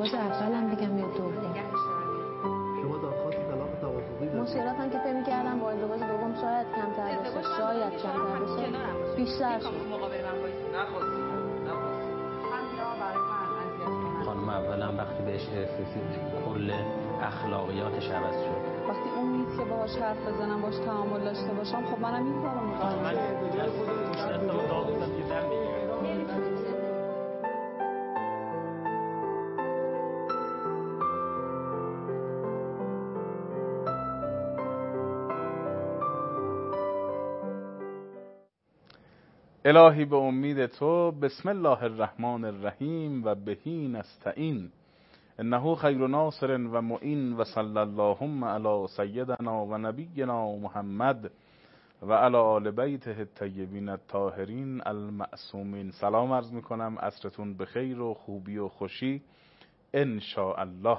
ازدواج اولم بگم یا دوم؟ شما درخواست طلاق توافقی دادید؟ مشکلاتم که فکر می‌کردم با ازدواج دوم شاید کمتر بشه، شاید کمتر بشه، بیشتر شد. خانم اولا وقتی بهش رسید کل اخلاقیاتش عوض شد. وقتی اون نیست که باهاش حرف بزنم، باهاش تعامل داشته باشم، خب منم این کارو می‌کنم. من الهی به امید تو، بسم الله الرحمن الرحیم و بهی نستعین، انه خیر ناصر و معین و صلی اللهم علی سیدنا و نبینا محمد و علی آل بیته الطیبین الطاهرین المعصومین. سلام عرض میکنم، عصرتون بخیر و خوبی و خوشی ان شاء الله.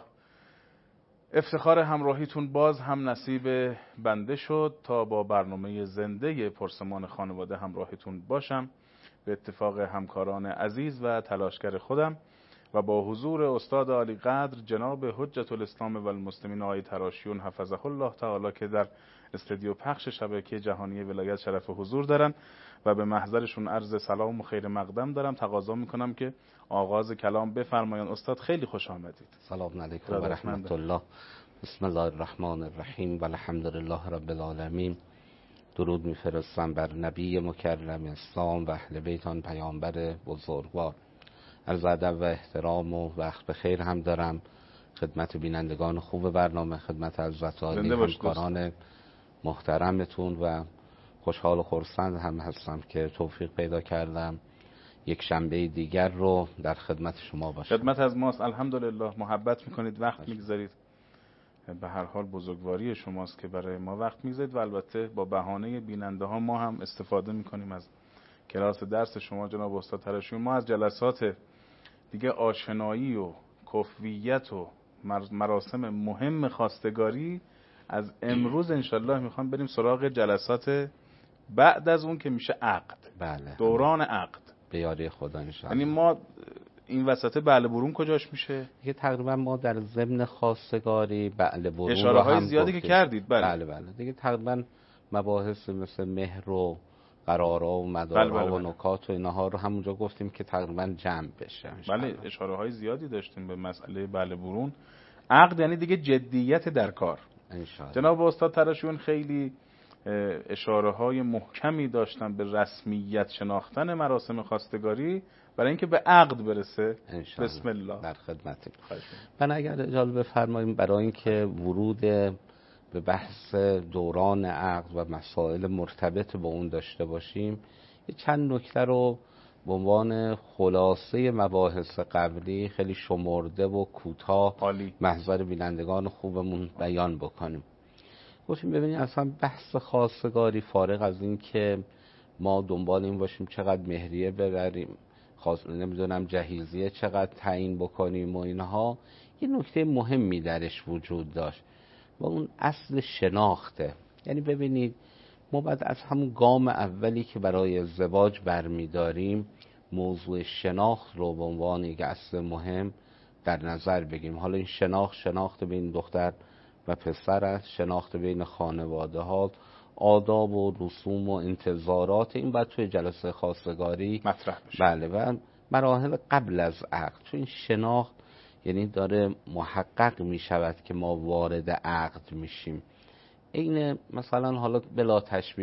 افتخار همراهیتون باز هم نصیب بنده شد تا با برنامه زنده پرسمان خانواده همراهیتون باشم، به اتفاق همکاران عزیز و تلاشگر خودم و با حضور استاد عالی قدر جناب حجت الاسلام و المسلمین آقای تراشیون حفظه الله تعالی که در استودیو پخش شبکه جهانی ولایت شرف حضور دارن و به محضرشون عرض سلام و خیر مقدم دارم. تقاضا میکنم که آغاز کلام بفرمایید. استاد خیلی خوش آمدید. سلام علیکم و رحمت الله. بسم الله الرحمن الرحیم و الحمد لله رب العالمین. درود میفرستم بر نبی مکرم اسلام و اهل بیت آن پیامبر بزرگوار. عرض ادب و احترام و وقت بخیر هم دارم خدمت بینندگان خوب برنامه، خدمت حضرت عالی همکاران محترمتون و خوشحال و خرسند هم هستم که توفیق پیدا کردم یک شنبه دیگر رو در خدمت شما باشم. خدمت از ماست. الحمدلله محبت میکنید، وقت میگذارید. به هر حال بزرگواری شماست که برای ما وقت میگذارید و البته با بهانه بیننده ها ما هم استفاده میکنیم از کلاس درس شما جناب استاد تراشیون. ما از جلسات دیگه آشنایی و کفویت و مراسم مهم خواستگاری از امروز انشالله میخوام بریم سراغ جلسات بعد از اون که میشه عقد. بله. دوران عقد. به یاری خدا انشالله. یعنی ما این وسط بله برون کجاش میشه؟ دیگه تقریبا ما در ضمن خواستگاری بله برون اشاره های زیادی که کردید. بله دیگه تقریبا مباحث مثل مهر و قرارا و مدارا و نکات و اینها رو همونجا گفتیم که تقریبا جمع بشه. بله اشاره های زیادی داشتیم به مسئله بله برون. عقد یعنی دیگه جدیت در کار. انشالله. جناب استاد تراشیون خیلی اشاره های محکمی داشتن به رسمیت شناختن مراسم خواستگاری برای اینکه به عقد برسه. بسم الله. در خدمتتون. من اگر اجازه بفرمایید برای اینکه ورود به بحث دوران عقد و مسائل مرتبط با اون داشته باشیم، یه چند نکته رو به عنوان خلاصه مباحث قبلی خیلی شمرده و کوتاه محضر بینندگان خوبمون بیان بکنیم. گفتیم ببینید اصلا بحث خواستگاری فارغ از این که ما دنبال این باشیم چقدر مهریه ببریم، نمیدونم جهیزیه چقدر تعیین بکنیم و اینها، یه نکته مهمی درش وجود داشت و اون اصل شناخته. یعنی ببینید ما بعد از همون گام اولی که برای ازدواج برمیداریم موضوع شناخت رو به عنوان یک اصل مهم در نظر بگیریم. حالا این شناخت بین دختر و پسر است، شناخت بین خانواده ها، آداب و رسوم و انتظارات، این باید توی جلسه خواستگاری مطرح بشه. بله و مراحل قبل از عقد. چون این شناخت یعنی داره محقق می شود که ما وارد عقد میشیم. این مثلا حالا بلا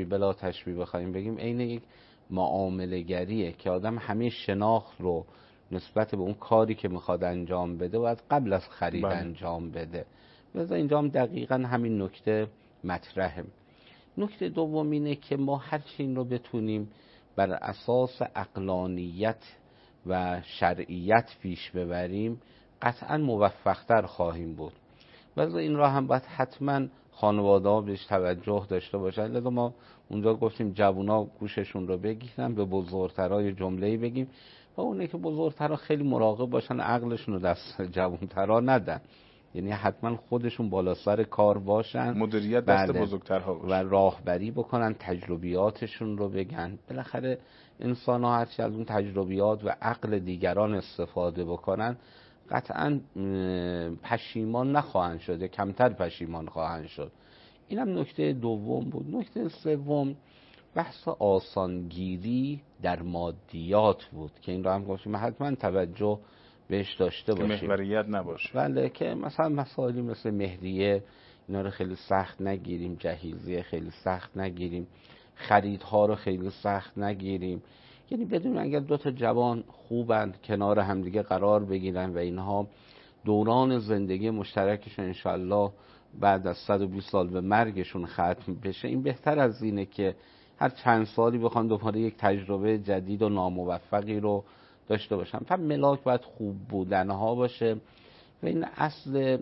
تشبیه بخوایم بگیم عین یک معامله گریه که آدم همه شناخت رو نسبت به اون کاری که میخواد انجام بده و از قبل از خرید انجام بده. لذا اینجا هم دقیقا همین نکته مطرحه. نکته دوم اینه که ما هر چین رو بتونیم بر اساس عقلانیت و شرعیت پیش ببریم قطعا موفق‌تر خواهیم بود. لذا این را هم باید حتما خانواده ها بهش توجه داشته باشن. لذا ما اونجا گفتیم جوونا گوششون رو بگیرن، به بزرگترای جمله‌ای بگیم و اونه که بزرگترا خیلی مراقب باشن عقلشون رو دست جوانترا ندن. یعنی حتما خودشون بالا سر کار باشن، مدیریت دست بزرگترها باشه و راهبری بکنن، تجربیاتشون رو بگن. بالاخره انسان ها هرچی از اون تجربیات و عقل دیگران استفاده بکنن قطعا پشیمان نخواهند شد، کمتر پشیمان خواهند شد. اینم نکته دوم بود. نکته سوم بحث آسانگیری در مادیات بود که این رو هم گفتیم حتما توجه بهش داشته باشیم، محوریت نباشه. بله، که مثلا مسائلی مثل مهریه اینا رو خیلی سخت نگیریم، جهیزیه خیلی سخت نگیریم، خریدها رو خیلی سخت نگیریم. یعنی بدون اگر دو تا جوان خوبند کنار همدیگه قرار بگیرن و اینها دوران زندگی مشترکشون انشالله بعد از 120 سال به مرگشون ختم بشه، این بهتر از اینه که هر چند سالی بخوان دوباره یک تجربه جدید و ناموفقی رو داشته باشن. و ملاک باید خوب بودنها باشه و این اصل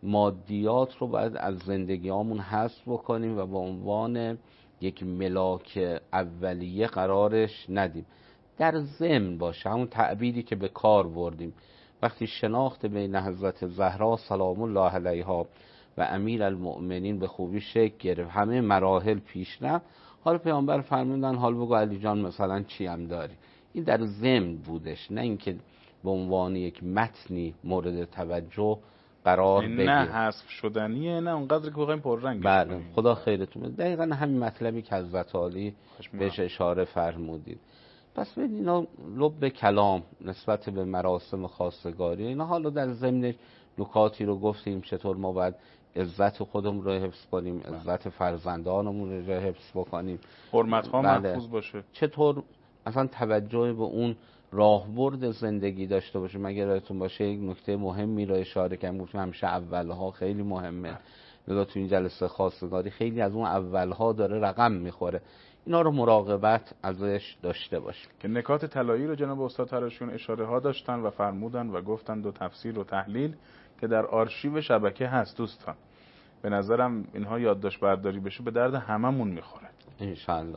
مادیات رو باید از زندگیامون حذف بکنیم و به عنوان یک ملاک اولیه قرارش ندیم. در ضمن باشه، همون تعبیری که به کار بردیم وقتی شناخت بین حضرت زهرا سلام الله علیها و امیر المؤمنین به خوبی شکل گرفت، همه مراحل پیش رفت، حالا پیامبر فرمودن حال بگو علی جان مثلا چی هم داری. این در ضمن بودش، نه اینکه به عنوان یک متنی مورد توجه قرار بگیره. نه حذف شدنیه، نه اونقدر که بخوایم پررنگش بله کنیم. خدا خیرتون بده. دقیقاً همین مطلبی که حضرت علی بهش اشاره فرمودید. پس ببین اینا لب کلام نسبت به مراسم خواستگاری اینا، حالا در ضمن نکاتی رو گفتیم چطور ما باید عزت خودمون رو حفظ کنیم، عزت فرزندانمون رو حفظ بکنیم، حرمت‌ها محفوظ باشه، چطور اصلا توجه به اون راهبرد زندگی داشته باشیم. اگر یادتون باشه یک نکته مهمی رو اشاره کردم، گفتم همیشه اولها خیلی مهمه، لذا تو این جلسه خواستگاری خیلی از اون اولها داره رقم میخوره، اینا رو مراقبت ازش داشته باشیم. که نکات طلایی رو جناب استاد تراشون اشاره ها داشتن و فرمودن و گفتن دو تفسیر و تحلیل که در آرشیو شبکه هست. دوستان به نظرم اینها یادداشت برداری بشه به درد هممون میخوره انشالله.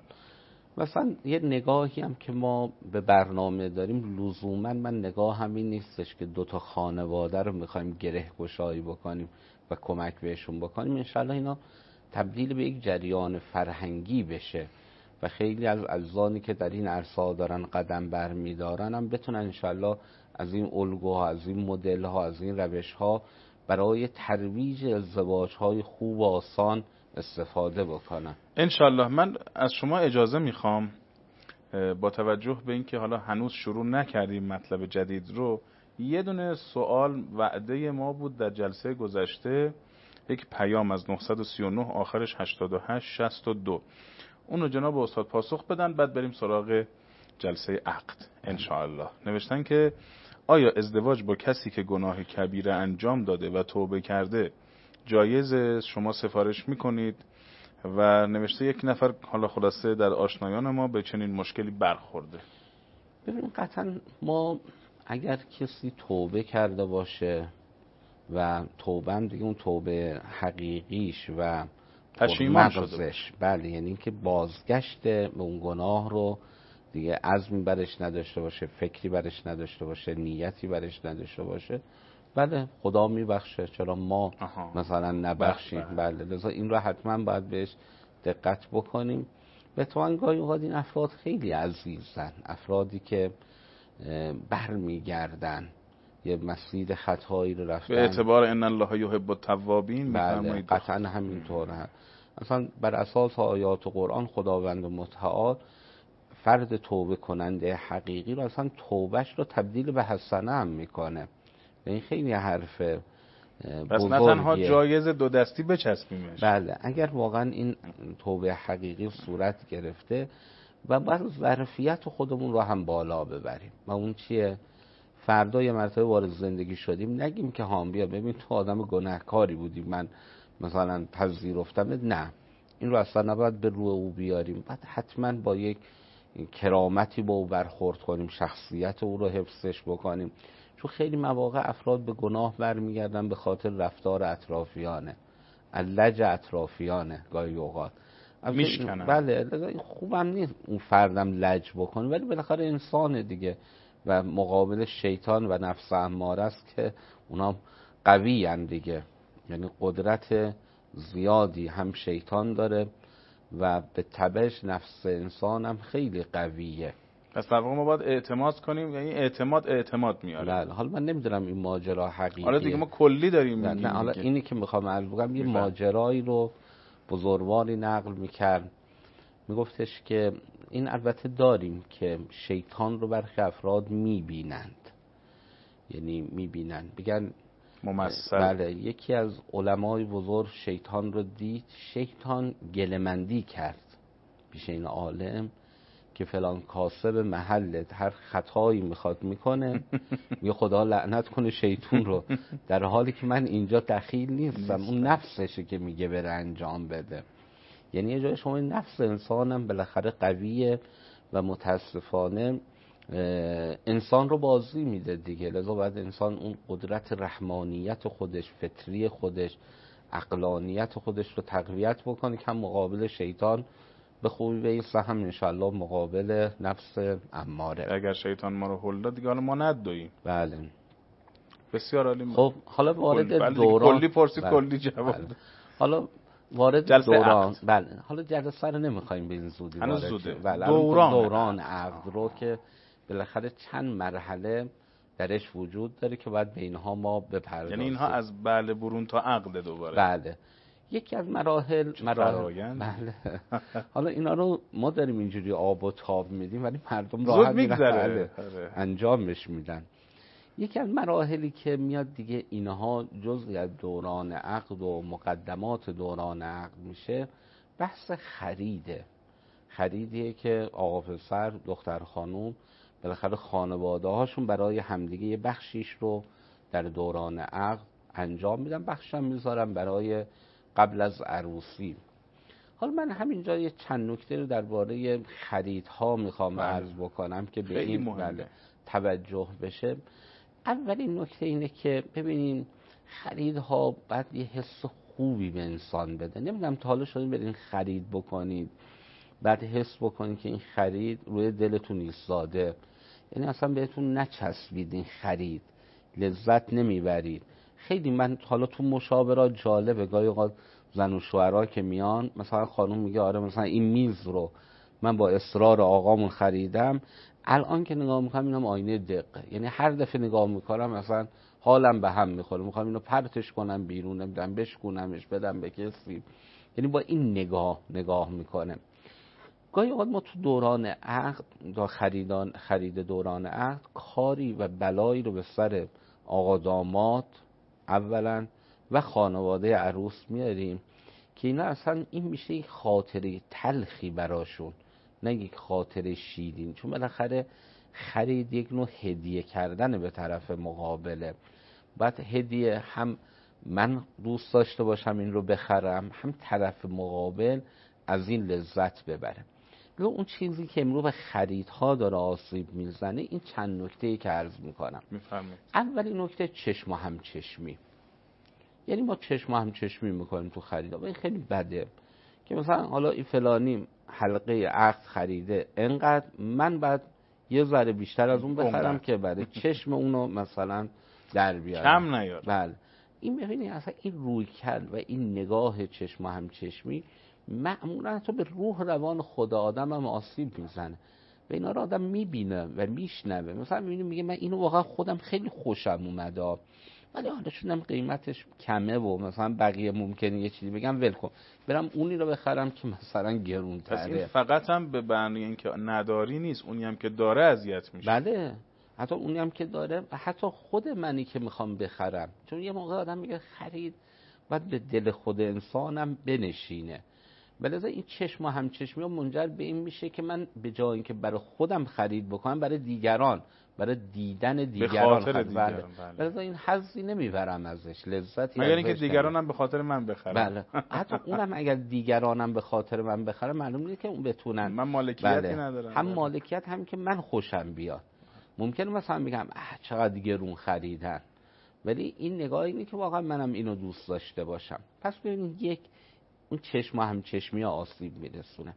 مثلا یه نگاهی هم که ما به برنامه داریم، لزوما من نگاه همین نیستش که دوتا خانواده رو میخوایم گره گشایی بکنیم و کمک بهشون بکنیم. انشالله اینا تبدیل به یک جریان فرهنگی بشه و خیلی از عزیزانی که در این عرصه دارن قدم برمیدارن هم بتونن انشالله از این الگوها، از این مدل‌ها، از این روش‌ها برای ترویج ازدواج‌های خوب و آسان استفاده بکنن انشالله. من از شما اجازه میخوام با توجه به اینکه حالا هنوز شروع نکردیم مطلب جدید رو، یه دونه سوال وعده ما بود در جلسه گذشته، یک پیام از 939 آخرش 8862، اونو جناب استاد پاسخ بدن، بعد بریم سراغ جلسه عقد انشاءالله. نوشتن که آیا ازدواج با کسی که گناه کبیره انجام داده و توبه کرده جایز؟ شما سفارش میکنید. و نوشته یک نفر حالا خلاصه در آشنایان ما به چنین مشکلی برخورده. ببین قطعا ما اگر کسی توبه کرده باشه و توبه هم دیگه اون توبه حقیقیش و پشیمان شده، بله، یعنی اینکه بازگشت به اون گناه رو دیگه عزمی برش نداشته باشه، فکری برش نداشته باشه، نیتی برش نداشته باشه، بله خدا میبخشه، چرا ما مثلا نبخشیم؟ بله، لذا این رو حتما باید بهش دقت بکنیم. به تو گاهی اوقات این افراد خیلی عزیزن، افرادی که برمیگردن یه مسیر خطایی رو رفتن، به اعتبار ان الله یحب التوابین. بله قطعا همینطوره. اصلا بر اساس آیات قرآن خداوند متعال فرد توبه کننده حقیقی رو اصلا توبهش رو تبدیل به حسنه هم میکنه. این خیلی حرف پس نه تنها جایز دو دستی بچسبیمش، بله اگر واقعا این توبه حقیقی صورت گرفته و بعد ظرفیت خودمون رو هم بالا ببریم. و اون چیه؟ فردا یه مرتبه وارد زندگی شدیم نگیم که هام بیا ببین تو آدم گناهکاری بودی من مثلا پذیرفتم، نه، این رو اصلا نباید به روی او بیاریم، بعد حتما با یک کرامتی با او برخورد کنیم، شخصیت او رو حفظش بکنیم، چون خیلی مواقع افراد به گناه برمیگردن به خاطر رفتار اطرافیانه، اللج اطرافیانه، گاهی اوقات میشکنن. بله خوبم نیست اون فردم لج بکنه، ولی بالاخره انسان دیگه و مقابل شیطان و نفس اماره است که اونا قوی هن دیگه، یعنی قدرت زیادی هم شیطان داره و به تبعش نفس انسان هم خیلی قویه. پس در واقع ما باید اعتماد کنیم، یعنی اعتماد میاره. بله. حالا من نمیدونم این ماجرا حقیقیه. حالا دیگه ما کلی داریم نه میگیم. حالا اینی که میخوام عرض بگم یه ماجرایی رو بزرگواری نقل میکرد، میگفتش که این البته داریم که شیطان رو برخی افراد میبینند، یعنی میبینند، بگن ممثل. بله. یکی از علمای بزرگ شیطان رو دید، شیطان گله‌مندی کرد پیش این عالم که فلان کاسب محلت هر خطایی میخواد میکنه میگه خدا لعنت کنه شیطون رو، در حالی که من اینجا دخیل نیستم. اون نفسشه که میگه بره انجام بده. یعنی یه جای شما نفس انسانم بالاخره قویه و متاسفانه انسان رو بازی میده دیگه. لذا باید انسان اون قدرت رحمانیت خودش، فطری خودش، عقلانیت خودش رو تقویت بکنه که هم مقابل شیطان به خوبی بیسته، هم انشالله مقابل نفس اماره. اگر شیطان ما رو هل داد دیگه حالا ما ندویم. بله. بسیار عالی. خب حالا وارد دوران کلی پرسید کلی جواب. بله. حالا وارد دوران. بله. حالا جلسه رو نمیخوایم به این زودی وارد زوده. بله. دوران عقد رو که بالاخره چند مرحله درش وجود داره که باید به اینها ما بپردازیم. یعنی اینها از بله برون تا عقد دوباره. بله. یکی از مراحل بله. حالا اینا رو ما داریم اینجوری آب و تاب میدیم ولی مردم راحت میگذره انجامش میدن. یکی از مراحلی که میاد دیگه اینها جزئی از دوران عقد و مقدمات دوران عقد میشه، بحث خریدیه که آقا پسر دختر خانوم بالاخره خانواده هاشون برای همدیگه یه بخشیش رو در دوران عقد انجام میدن، بخشش هم میذارن برای قبل از عروسی. حالا من همینجا یه چند نکته رو درباره خریدها میخوام عرض بکنم که به این توجه بشه. اولین نکته اینه که ببینین خریدها باید یه حس خوبی به انسان بده. نمیدونم تا حالا شدین برین خرید بکنید بعد حس بکنید که این خرید روی دلتون ایستاده، یعنی اصلا بهتون نچسبید این خرید، لذت نمیبرید. خیلی من حالا تو مشاورات جالبه، گاهی اوقات زن و شوهرها که میان مثلا خانم میگه آره مثلا این میز رو من با اصرار آقامون خریدم، الان که نگاه میکنم اینم آینه دقه، یعنی هر دفعه نگاه میکنم مثلا حالم به هم میخوره، میخوام اینو پرتش کنم بیرون، نمیدونم بشکونمش بدم به کسی، یعنی با این نگاه میکنه. گاهی اوقات ما تو دوران عقد دا خرید دوران عقد کاری و بلایی رو به سر آقا داماد اولا و خانواده عروس میاریم که اینا اصلا این میشه یک خاطره تلخی براشون، نه یک خاطره شیرین، چون بالاخره خرید یک نوع هدیه کردن به طرف مقابله. بعد هدیه هم من دوست داشته باشم این رو بخرم، هم طرف مقابل از این لذت ببره. اون چیزی که امروز به خریدها داره آسیب میزنه این چند نکته‌ای که عرض میکنم. اولی نکته چشم و همچشمی، یعنی ما چشم و همچشمی میکنیم تو خریدها و این خیلی بده که مثلا حالا این فلانی حلقه عقد خریده انقدر، من بعد یه ذره بیشتر از اون بخرم که برای چشم اونو مثلا در بیارم، کم نیار. بله. این ببینی اصلا این روی کرد و این نگاه چشم و همچشمی معمولا تو به روح روان خود آدم هم آسیب میزنه و اینا رو آدم میبینه و میشنوه. مثلا میبینی میگه من اینو واقعا خودم خیلی خوشم اومده ولی حالا شدم قیمتش کمه و مثلا بقیه ممکنه یه چیزی بگم ول کن برم اونی رو بخرم که مثلا گرون‌تره. پس این فقط هم به معنی اینکه نداری نیست، اونی هم که داره اذیت میشه. بله، حتی اونی هم که داره و حتی خود منی که میخوام بخرم، چون یه موقع آدم میگه خرید باید به دل خود انسانم بنشینه. بلکه این چشم و همچشمی منجر به این میشه که من به جای اینکه برای خودم خرید بکنم برای دیگران، برای دیدن دیگران، به خاطر دیگران. بله. این حظی نمیبرم ازش، لذتی مگر اینکه دیگرانم به خاطر من بخرم. بله. حتی اونم اگر دیگرانم به خاطر من بخرم معلوم نیست که اون بتونن، من مالکیتی ندارم. هم مالکیت هم که من خوشم بیاد. ممکنه مثلا بگم چقدر دیگرون خریدن، ولی این نگاه اینه که واقعا منم اینو دوست داشته باشم. پس ببینید یک اون چشم و همچشمی آسیب میرسونه.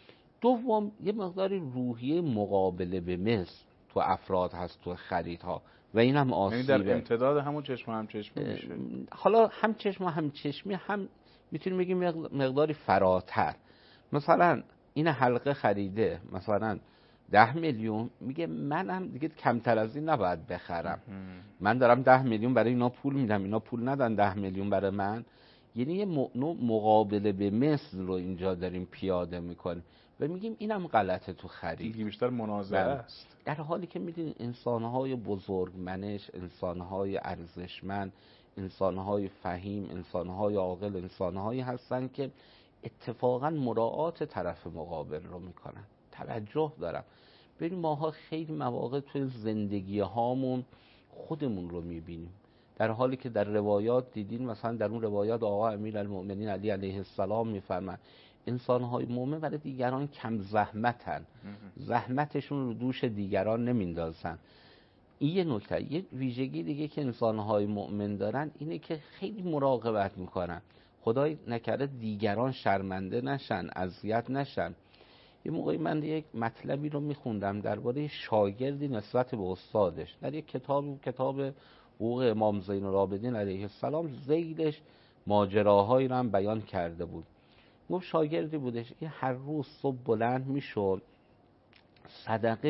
دوم یه مقداری روحیه مقابله به مثل تو افراد هست تو خریدها و این هم آسیبه. یعنی در امتداد همون چشم و همچشمی میشه. حالا هم چشم و همچشمی هم میتونیم بگیم مقداری فراتر. مثلا این حلقه خریده، مثلا 10 میلیون، میگه منم دیگه کمتر از این نباید بخرم. من دارم 10 میلیون برای اینا پول میدم، اینا پول ندن 10 میلیون برای من. یعنی یه نوع مقابله به مثل رو اینجا داریم پیاده میکنیم و میگیم اینم غلطه تو خرید. دیگه بیشتر منازعه است. در حالی که میدونید انسانهای بزرگمنش، انسانهای ارزشمند، انسانهای فهیم، انسانهای عاقل، انسانهایی هستن که اتفاقا مراعات طرف مقابل رو میکنن، توجه دارم. ببین ماها خیلی مواقع توی زندگی هامون خودمون رو میبینیم، در حالی که در روایات دیدین، مثلا در اون روایات آقا امیرالمؤمنین علی علیه السلام میفرمایند انسانهای مومن برای دیگران کم زحمتن، زحمتشون رو دوش دیگران نمیندازن. این یه نکته. یه ویژگی دیگه که انسانهای مؤمن دارن اینه که خیلی مراقبت میکنن خدای نکرده دیگران شرمنده نشن، اذیت نشن. یه موقعی من یک مطلبی رو میخوندم درباره شاگردی نسبت به استادش در یک کتاب حقوق امام زین العابدین علیه السلام، ذیلش ماجراهایی رو هم بیان کرده بود. گفت شاگردی بودش، این هر روز صبح بلند میشد صدقه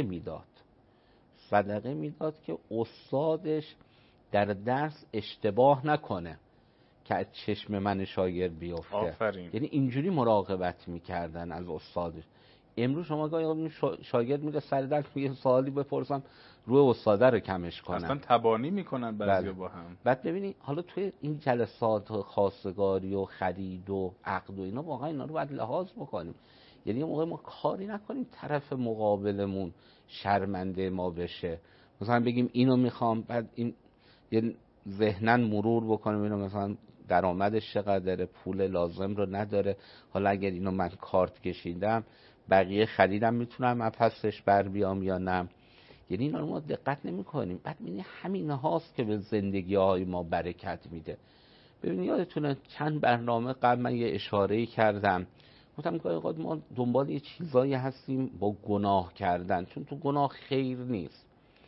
میداد که استادش در درس اشتباه نکنه که از چشم من شاگرد بیفته. آفرین. یعنی اینجوری مراقبت میکردن از استادش. امروز شما گاهی شاگرد میره سر درس میگه سوالی بپرسم روی استاده رو کمش کنن، اصلا تبانی میکنن بعضیا با هم. بعد ببینید حالا توی این جلسات خواستگاری و خرید و عقد و اینا واقعا اینا رو باید لحاظ بکنیم. یعنی یه موقع ما کاری نکنیم طرف مقابلمون شرمنده ما بشه، مثلا بگیم اینو میخوام، بعد این یه ذهنن مرور بکنیم اینو مثلا درآمدش چقدره، پول لازم رو نداره، حالا اگر اینو من کارت کشیدم بقیه خریدم میتونم از پسش بر بیام یا نه. یعنی اینا رو ما دقت نمی کنیم. بعد می‌بینی همین هاست که به زندگی های ما برکت میده. ببینید یادتونه چند برنامه قبل من یه اشاره‌ای کردم، گفتم گاهی اوقات ما دنبال یه چیزایی هستیم با گناه کردن، چون تو گناه خیر نیست،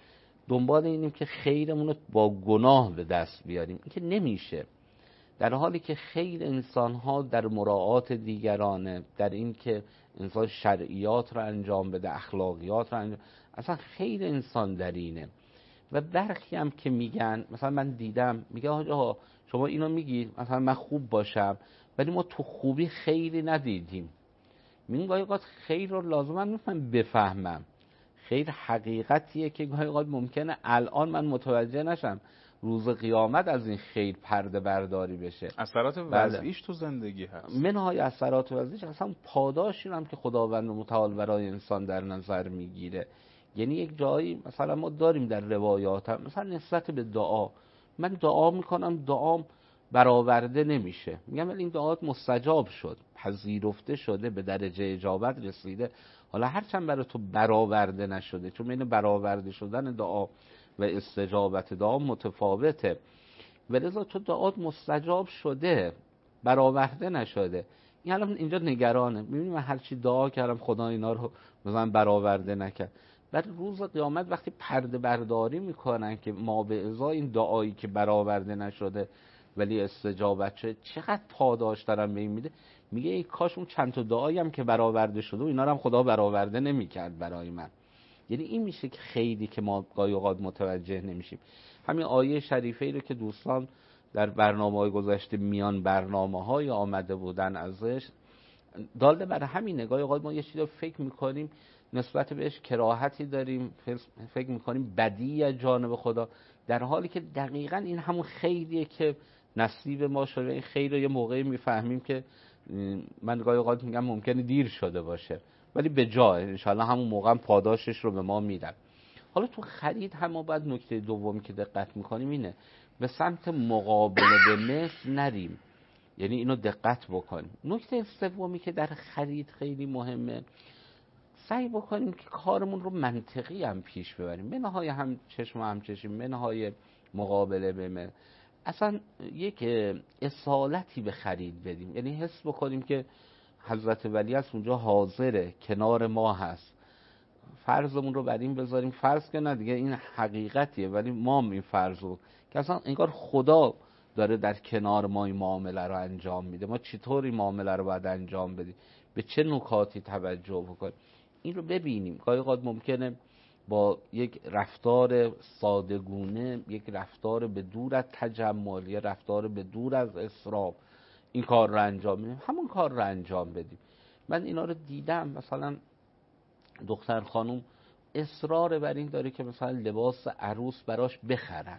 دنبال اینیم که خیرمون رو با گناه به دست بیاریم، این که نمیشه. در حالی که خیر انسان‌ها در مراعات دیگرانه، در این که انسان شرعیات رو انجام بده، اخلاقیات رو انجام، اصلا خیر انسان در اینه. و برخی هم که میگن، مثلا من دیدم میگه آقا شما اینو میگید مثلا من خوب باشم ولی ما تو خوبی خیری ندیدیم. من گاهی اوقات خیر رو لازم نیست بفهمم، خیر حقیقتیه که گاهی اوقات ممکنه الان من متوجه نشم، روز قیامت از این خیر پرده برداری بشه. اثرات وضعیش تو زندگی هست. منهای اثرات وضعیش اصلا پاداشی هم که خداوند متعال برای انسان در نظر میگیره. یعنی یک جایی مثلا ما داریم در روایات هم مثلا نسبت به دعا، من دعا میکنم دعام برآورده نمیشه، میگم ولی این دعات مستجاب شد، پذیرفته شده، به درجه اجابت رسیده. حالا هرچند برای تو برآورده نشده، چون بین برآورده شدن دعا و استجابت دعا متفاوته، ولذا تو دعات مستجاب شده برآورده نشده. این الان اینجا نگرانه، میبینی من هر چی دعا کردم خدا اینا رو مثلا برآورده نکرد. بعد روز قیامت وقتی پرده برداری میکنن که ما به ازای این دعایی که برآورده نشده ولی استجابت شده چقدر پاداش دارن به این میده، میگه ای کاش اون چند تا دعایی هم که برآورده شده و اینا رو هم خدا برآورده نمیکرد برای من. یعنی این میشه که خیلی که ما گاهی اوقات متوجه نمیشیم. همین آیه شریفه ای رو که دوستان در برنامه‌های گذشته میان برنامه‌های آمده بودن ازش داله برای همین نگاهی اوقات ما یه چیزی رو فکر میکنیم نسبت بهش کراهتی داریم، فکر میکنیم بدی از جانب خدا، در حالی که دقیقاً این همون خیریه که نصیب ما شده. این خیر رو یه موقعی میفهمیم که من گاهی اوقات میگم ممکنه دیر شده باشه ولی به جای انشالله همون موقع هم پاداشش رو به ما میدن. حالا تو خرید هم ما باید نکته دومی که دقت میکنیم اینه به سمت مقابله به مثل نریم، یعنی اینو دقت بکنیم. نکته سومی که در خرید خیلی مهمه، سعی بکنیم که کارمون رو منطقی هم پیش ببریم، منهای هم چشم و هم چشم، منهای مقابله به مثل. اصلا یک اصالتی به خرید بدیم، یعنی حس بکنیم که حضرت ولی از اونجا حاضره، کنار ما هست. فرضمون رو بر این بذاریم، فرض که نه دیگه این حقیقتیه ولی ما این فرض رو که اصلا انگار خدا داره در کنار ما این معامله رو انجام میده، ما چطور این معامله رو باید انجام بدیم، به چه نکاتی توجه بکنیم. این رو ببینیم. گاهی اوقات ممکنه با یک رفتار سادگونه، یک رفتار به دور از تجمل، یک رفتار به دور از اسراف این کار رو انجام بدیم، همون کار رو انجام بدیم. من اینا رو دیدم، مثلا دختر خانم اصرار بر این داره که مثلا لباس عروس براش بخرند.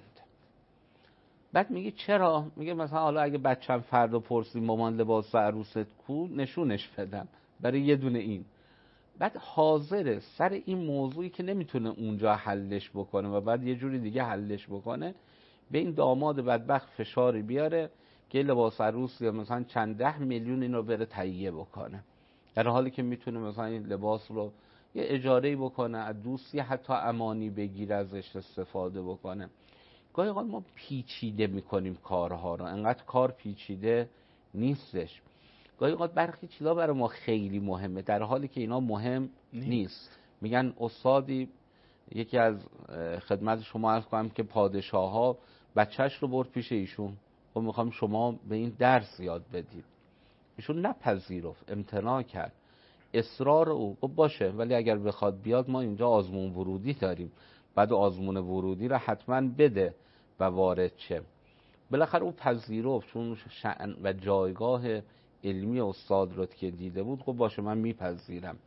بعد میگه چرا؟ میگه مثلا حالا اگه بچه‌م فردا پرسید مامان لباس عروست کو، نشونش بدم برای یه دونه این. بعد حاضره سر این موضوعی که نمیتونه اونجا حلش بکنه و بعد یه جوری دیگه حلش بکنه، به این داماد بدبخت فشاری بیاره که لباس عروس یا مثلا چند 10 میلیون این رو بره تهیه بکنه، در حالی که میتونه مثلا این لباس رو یه اجاره‌ای بکنه، از دوستی حتی امانی بگیره، ازش استفاده بکنه. گاهی اوقات ما پیچیده میکنیم کارها رو، انقدر کار پیچیده نیستش. گاهی اوقات برخی چیزا برای ما خیلی مهمه در حالی که اینا مهم نیست. میگن استادی یکی از خدمت شما عرض کنم که پادشاه ها بچهش رو برد پیش ایشون، خب میخوام شما به این درس یاد بدید. ایشون نپذیرفت، امتناع کرد. اصرار او خب باشه، ولی اگر بخواد بیاد ما اینجا آزمون ورودی داریم، بعد آزمون ورودی رو حتما بده و وارد شه. بالاخره او پذیرفت، چون شأن و جایگاه علمی استاد رو که دیده بود، خب باشه من میپذیرم.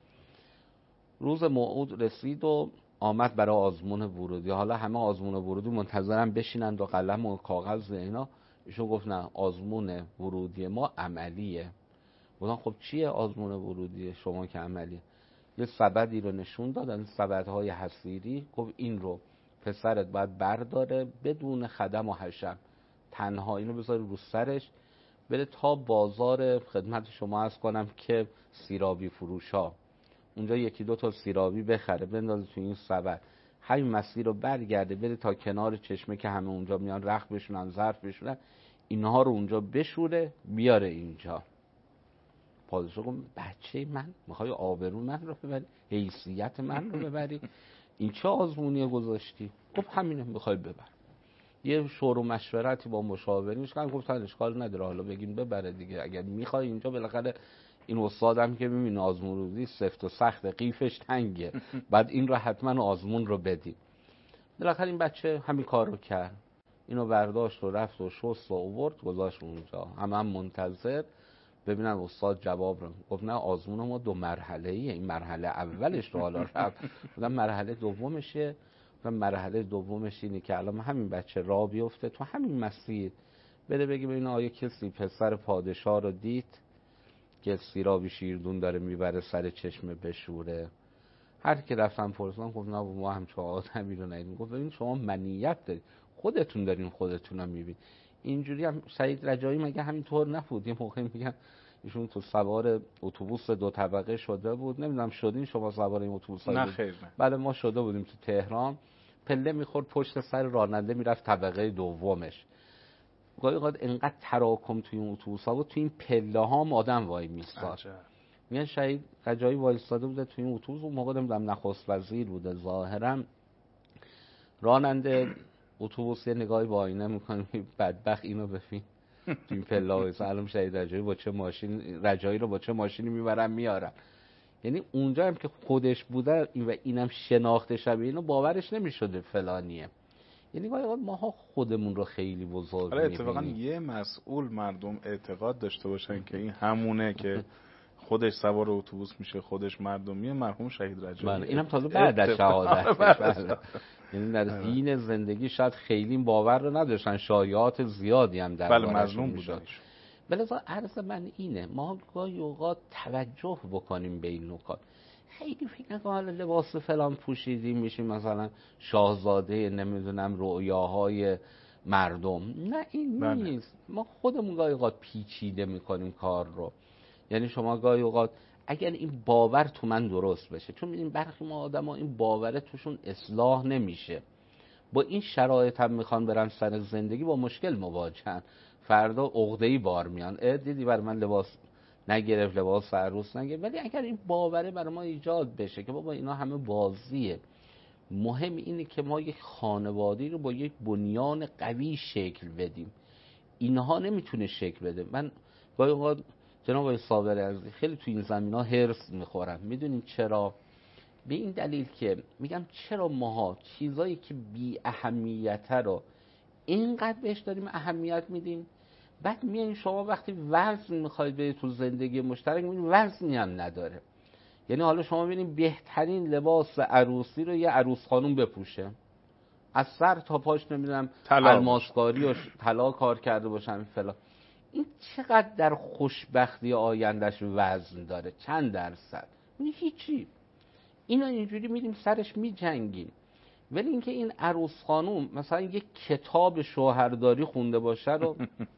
روز موعود رسید و آمد برای آزمون ورودی. حالا همه آزمون ورودی منتظرن بشینند و قلم و کاغذ و اینا. ایشون گفت نه، آزمون ورودی ما عملیه. گفتن خب چیه آزمون ورودی شما که عملیه؟ یه سبدی رو نشون دادن، سبدهای حصیری. گفت این رو پسرت باید برداره بدون خدم و حشم، تنها اینو بذاره رو سرش، بره تا بازار خدمت شما عرض کنم که سیرابی فروشا، اونجا یکی دو تا سیرابی بخره بندازه تو این سبد، همین مسیر رو برگرده بره تا کنار چشمه که همه اونجا میان رخت بشونن، ظرف بشونن، اینها رو اونجا بشوره بیاره اینجا. پادشاه گفت بچه من میخوای آبرو من رو ببری، حیثیت من رو ببری، این چه آزمونی گذاشتی؟ گفت همینه میخوای ببر. یه شور و مشورتی با مشاورینش کردن، گفتن اشکال نداره حالا بگین ببره دیگه، اگر میخوای اینجا بالاخره این استادم که میبینه آزمون روزی سفت و سخت، قیفش تنگه، بعد این رو حتما آزمون رو بدیم. بالاخره این بچه همین کار رو کرد، اینو برداشت و رفت و شست و آورد گذاشت اونجا. هم منتظر ببینن استاد جواب رو. گفت نه، آزمون ما 2 مرحله‌ایه، این مرحله اولش رو حالا رفت، گفتم مرحله دومشه. و مرحله دومش اینه که الان همین بچه راه بیفته تو همین مسیر، بده بگی ببین آیا کسی پسر پادشاه رو دید که سیرابی شیردون داره میبره سر چشمه بشوره؟ هر کی رفتن پرسیدن گفت نه ما همچون آدمی رو ندیدیم. گفت ببین شما منیت دارید، خودتون دارین خودتون رو میبین. اینجوری هم سعید رجایی مگه همینطور نبود؟ یه موقع میگن ایشون تو سوار اتوبوس 2 طبقه شده بود، نمیدونم شدین شما سوار این اتوبوس؟ نه خیر نه. بله ما شده بودیم تو تهران، پله میخورد پشت سر راننده میرفت طبقه دومش. گاهی اوقات انقدر تراکم توی اون اتوبوس‌ها بود، توی این پله ها هم آدم وای میستاد. میگن شهید رجایی وایستاده بوده توی این اتوبوس، اون موقع نمیدونم نخست وزیر بوده ظاهرا. راننده اتوبوس یه نگاهی با آینه میکنه، بدبخت اینو ببین تو این پله ها سلام شهید رجایی با چه ماشین، رجایی رو با چه ماشینی میبرن میارن. یعنی اونجا هم که خودش بوده و اینم شناخته شبیه اینو باورش نمیشده فلانیه. یعنی باید ماها خودمون رو خیلی بزرگ میبینیم. اتفاقا یه مسئول مردم اعتقاد داشته باشن که این همونه که خودش سوار اتوبوس میشه، خودش مردمیه، مرحوم شهید رجایی. اینم تازه بعد از شهادت. یعنی در دین زندگی شاید خیلی باور رو نداشتن، شایعات زیادی هم در مظلوم بودن. بلذا عرض من اینه، ما گاهی اوقات توجه بکنیم به این نکات. خیلی فکر نکنم حالا لباس فلان پوشیدیم میشیم مثلا شاهزاده نمیدونم رؤیاهای مردم. نه این نیست. ما خودمون گاهی اوقات پیچیده میکنیم کار رو. یعنی شما گاهی اوقات اگر این باور تو من درست بشه، چون می‌بینیم برخی ما آدم‌ها این باور توشون اصلاح نمیشه، با این شرایط هم میخوان برن سر زندگی، با مشکل مواجهن، فردا عقده‌ای بار میان، دیدی برای من لباس نگرفت، لباس عروس نگرفت. ولی اگر این باوره برای ما ایجاد بشه که بابا اینا همه بازیه، مهم اینه که ما یک خانواده‌ای رو با یک بنیان قوی شکل بدیم. اینها نمیتونه شکل بده. من گاهی اوقات جناب آقای صابر عزیزی خیلی تو این زمینا هرس میخورم. میدونین چرا؟ به این دلیل که میگم چرا ماها چیزایی که بی اهمیته رو اینقدر بهش داریم اهمیت میدیم، بعد میایین شما وقتی وزن میخواید برید تو زندگی مشترک میبینید وزنی هم نداره. یعنی حالا شما ببینید بهترین لباس عروسی رو یه عروس خانوم بپوشه، از سر تا پاش نمیدونم الماسکاری و طلا کار کرده باشن فلان، این چقدر در خوشبختی آیندهش وزن داره؟ چند درصد؟ هیچی. اینا اینجوری میریم سرش میجنگیم. ولی اینکه این عروس خانوم مثلا یک کتاب شوهرداری خونده باشه رو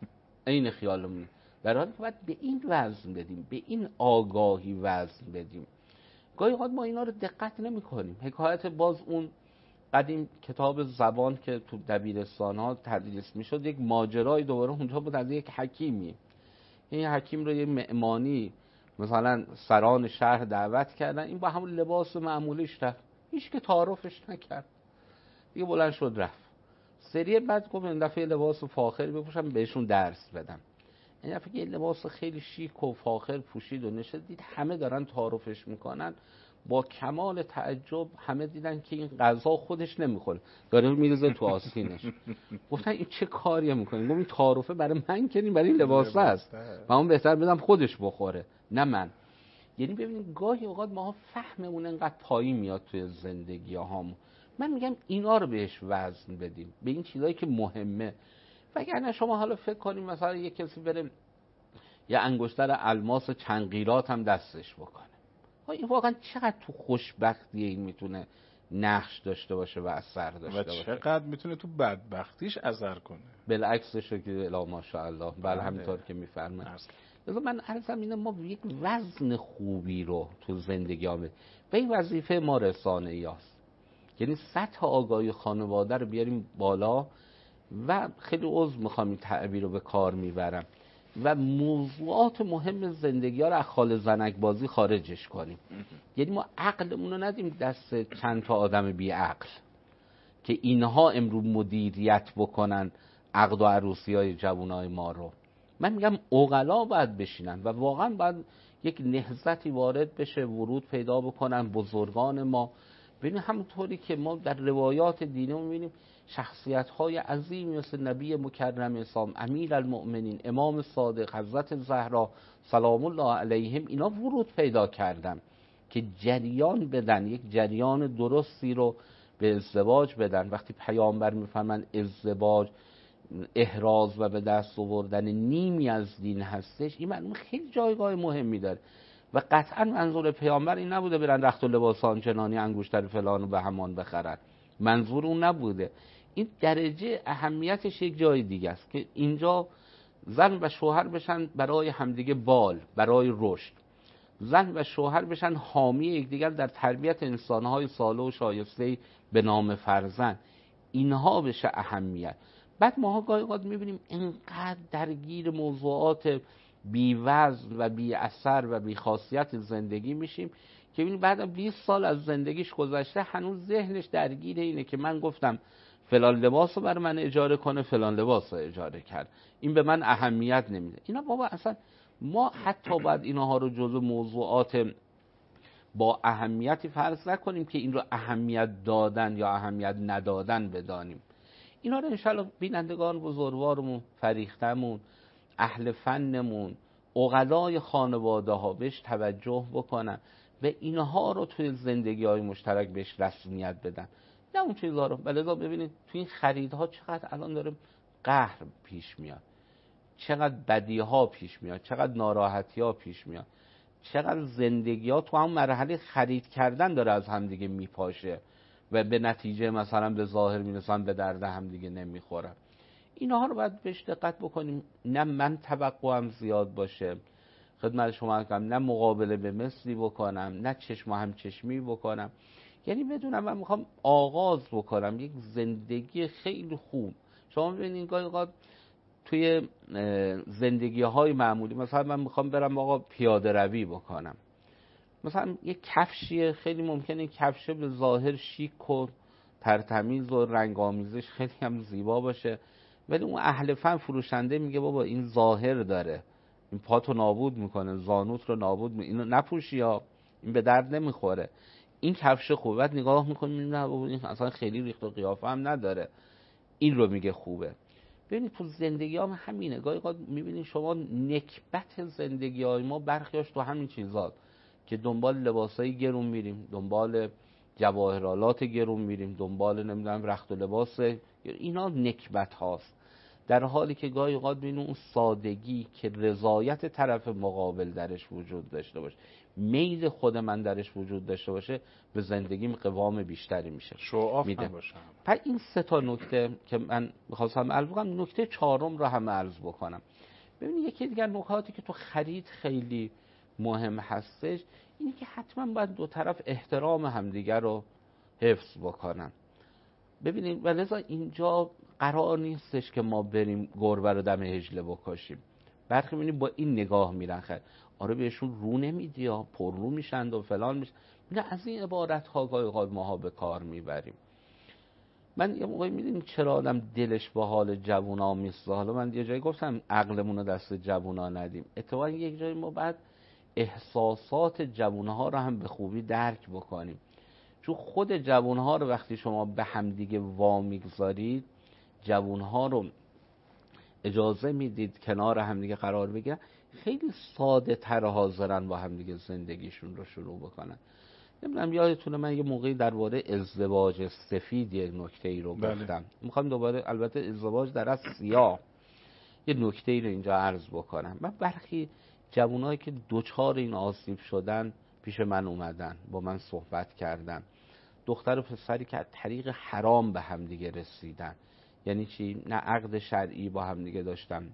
این خیالمون، برای حالی که باید به این وزن بدیم، به این آگاهی وزن بدیم. گاهی اوقات ما اینا رو دقت نمی کنیم. حکایت باز اون قدیم کتاب زبان که تو دبیرستان ها تدریس می شد، یک ماجرای دوباره اونجا بود از یک حکیمی. این حکیم رو یه معمانی مثلا سران شهر دعوت کردن، این با همون لباس معمولیش رفت، هیچ که تعارفش نکرد، دیگه بلند شد رفت. سری بعد گفت این دفعه لباس فاخر بپوشم بهشون درس بدم. این دفعه یه لباس خیلی شیک و فاخر پوشید و نشد، دید همه دارن تعارفش میکنن. با کمال تعجب همه دیدن که این غذا خودش نمیخوره، داره میریزه تو آستینش. گفتن این چه کاریه میکنین؟ گفت این تعارفه برای من کنین، برای این لباس است و اون بهتر بدم خودش بخوره نه من. یعنی ببینید گاهی اوقات ما فهممون انقدر پایین میاد توی زندگی هامون. من میگم اینا رو بهش وزن بدیم، به این چیزایی که مهمه. وگرنه شما حالا فکر کنیم مثلا یک کسی بره یه انگشتر الماس چند قیراط هم دستش بکنه، این واقعا چقدر تو خوشبختی این میتونه نقش داشته باشه و اثر داشته باشه، و چقدر میتونه تو بدبختیش اثر کنه. بالعکسش که الا ماشاءالله. بله همینطور که میفرمایید. لذا من عرضم اینه ما یک وزن خوبی رو تو زندگی ها بدیم و این وظیفه ما رسانه‌ای هست. یعنی سطح آگاهی خانواده رو بیاریم بالا و خیلی عذر میخوام این تعبیر رو به کار میبرم و موضوعات مهم زندگی ها رو از خال زنک بازی خارجش کنیم. یعنی ما عقلمون رو ندیم دست چند تا آدم بی عقل که اینها امروز مدیریت بکنن عقد و عروسی های جوانای ما رو. من میگم عقلا باید بشینن و واقعا باید یک نهضتی وارد بشه، ورود پیدا بکنن بزرگان ما. ببینید همونطوری که ما در روایات دینی میبینیم شخصیت های عظیمی مثل نبی مکرم اسلام، امیر المؤمنین، امام صادق، حضرت زهرا سلام الله علیهم، اینا ورود پیدا کردن که جریان بدن، یک جریان درستی رو به ازدواج بدن. وقتی پیامبر میفهمن ازدواج احراز و به دست آوردن نیمی از دین هستش، این معلومه خیلی جایگاه مهمی داره و قطعا منظور پیامبر این نبوده برن رخت و لباسان چنانی انگشتر فلانو به همان بخرن، منظور اون نبوده. این درجه اهمیتش یک جای دیگه است که اینجا زن و شوهر بشن برای همدیگه بال، برای رشد، زن و شوهر بشن حامی یکدیگر در تربیت انسانهای صالح و شایسته به نام فرزند، اینها بشه اهمیت. بعد ماها گاهی اوقات میبینیم اینقدر درگیر موضوعات بی وزن و بی اثر و بی خاصیت زندگی میشیم که ببینید بعد 20 سال از زندگیش گذشته هنوز ذهنش درگیر اینه که من گفتم فلان لباس رو برای من اجاره کنه، فلان لباس رو اجاره کرد، این به من اهمیت نمیده. اینا بابا اصلا ما حتی باید اینها رو جزو موضوعات با اهمیتی فرض نکنیم که این رو اهمیت دادن یا اهمیت ندادن بدانیم. اینا رو انشالله بینندگان بزرگوارمون، فریختمون، اهل فنمون، عقلای خانواده ها بهش توجه بکنن و اینها رو توی زندگی های مشترک بهش رسمیت بدن، نه اون چیزها رو. بلکه ببینید توی این خریدها چقدر الان داره قهر پیش میاد، چقدر بدی ها پیش میاد، چقدر ناراحتی ها پیش میاد، چقدر زندگی ها تو هم مرحله خرید کردن داره از همدیگه میپاشه و به نتیجه مثلا به ظاهر میرسن به درد همدیگه نمیخورن. اینها رو باید بهش دقت بکنیم. نه من توقعم زیاد باشه خدمت شما کنم، نه مقابله به مثلی بکنم، نه چشم هم چشمی بکنم. یعنی بدونم من میخوام آغاز بکنم یک زندگی خیلی خوب. شما ببینید گاهی اوقات توی زندگی های معمولی مثلا من میخوام برم آقا پیاده روی بکنم، مثلا یک کفشیه، خیلی ممکنه کفشه به ظاهر شیک و ترتمیز و رنگ آمیزش خیلی هم زیبا باشه، ولی اون اهل فن فروشنده میگه بابا این ظاهر داره، این پاتو نابود میکنه، زانوت رو نابود میکنه، اینو نپوشی یا این به درد نمیخوره. این کفش خوبه، بعد نگاه میکنیم نه این اصلا خیلی ریخت و قیافه هم نداره، این رو میگه خوبه. ببینید تو زندگی هم همینه، گاهی اوقات میبینید شما نکبت زندگی های ما برخیاش تو همین چیزات که دنبال لباسای گرون میریم، دنبال جواهرالات گرون میریم، دنبال نمیدونم رخت و لباس، اینا نکبت هاست. در حالی که گاهی اوقات ببینید اون سادگی که رضایت طرف مقابل درش وجود داشته باشه، میل خود من درش وجود داشته باشه، به زندگیم قوام بیشتری میشه، شوآف میده. نباشم. پس این سه تا نکته که من می‌خواستم عرض کنم، نکته چهارم رو هم عرض بکنم. ببینید یکی دیگر نکاتی که تو خرید خیلی مهم هستش اینه که حتما باید دو طرف احترام همدیگر رو حفظ بکنن. ببینید و لذا اینجا قرار نیستش که ما بریم گربه رو دم هجله بکشیم. برخی می‌بینید با این نگاه میرن خیلی آره بهشون رو نمیدی ها، پر رو میشن و فلان میشن. نه، از این عبارت ها گاهی اوقات ماها به کار میبریم. من یه موقعی میدونی چرا آدم دلش با حال جوونا میسته. حالا من یه جایی گفتم عقلمون رو دست جوونا ندیم، اتفاقا یک جایی ما بعد احساسات جوونها رو هم به خوبی درک بکنیم. چون خود جوونها رو وقتی شما به همدیگه وامیگذارید، جوونها رو اجازه میدید کنار همدیگه قرار بگیرن، خیلی ساده تر حاضرن با همدیگه زندگیشون رو شروع بکنن. نمیدونم یادتونه من یه موقعی درباره ازدواج سفید یه نکته‌ای رو گفتم. میخوام دوباره البته ازدواج در اصل سیاه یه نکته‌ای رو اینجا عرض بکنم. من برخی جوانایی که دوچار این آسیب شدن پیش من اومدن، با من صحبت کردن. دختر و پسری که از طریق حرام به هم دیگه رسیدن. یعنی چی؟ نه عقد شرعی با هم دیگه داشتن،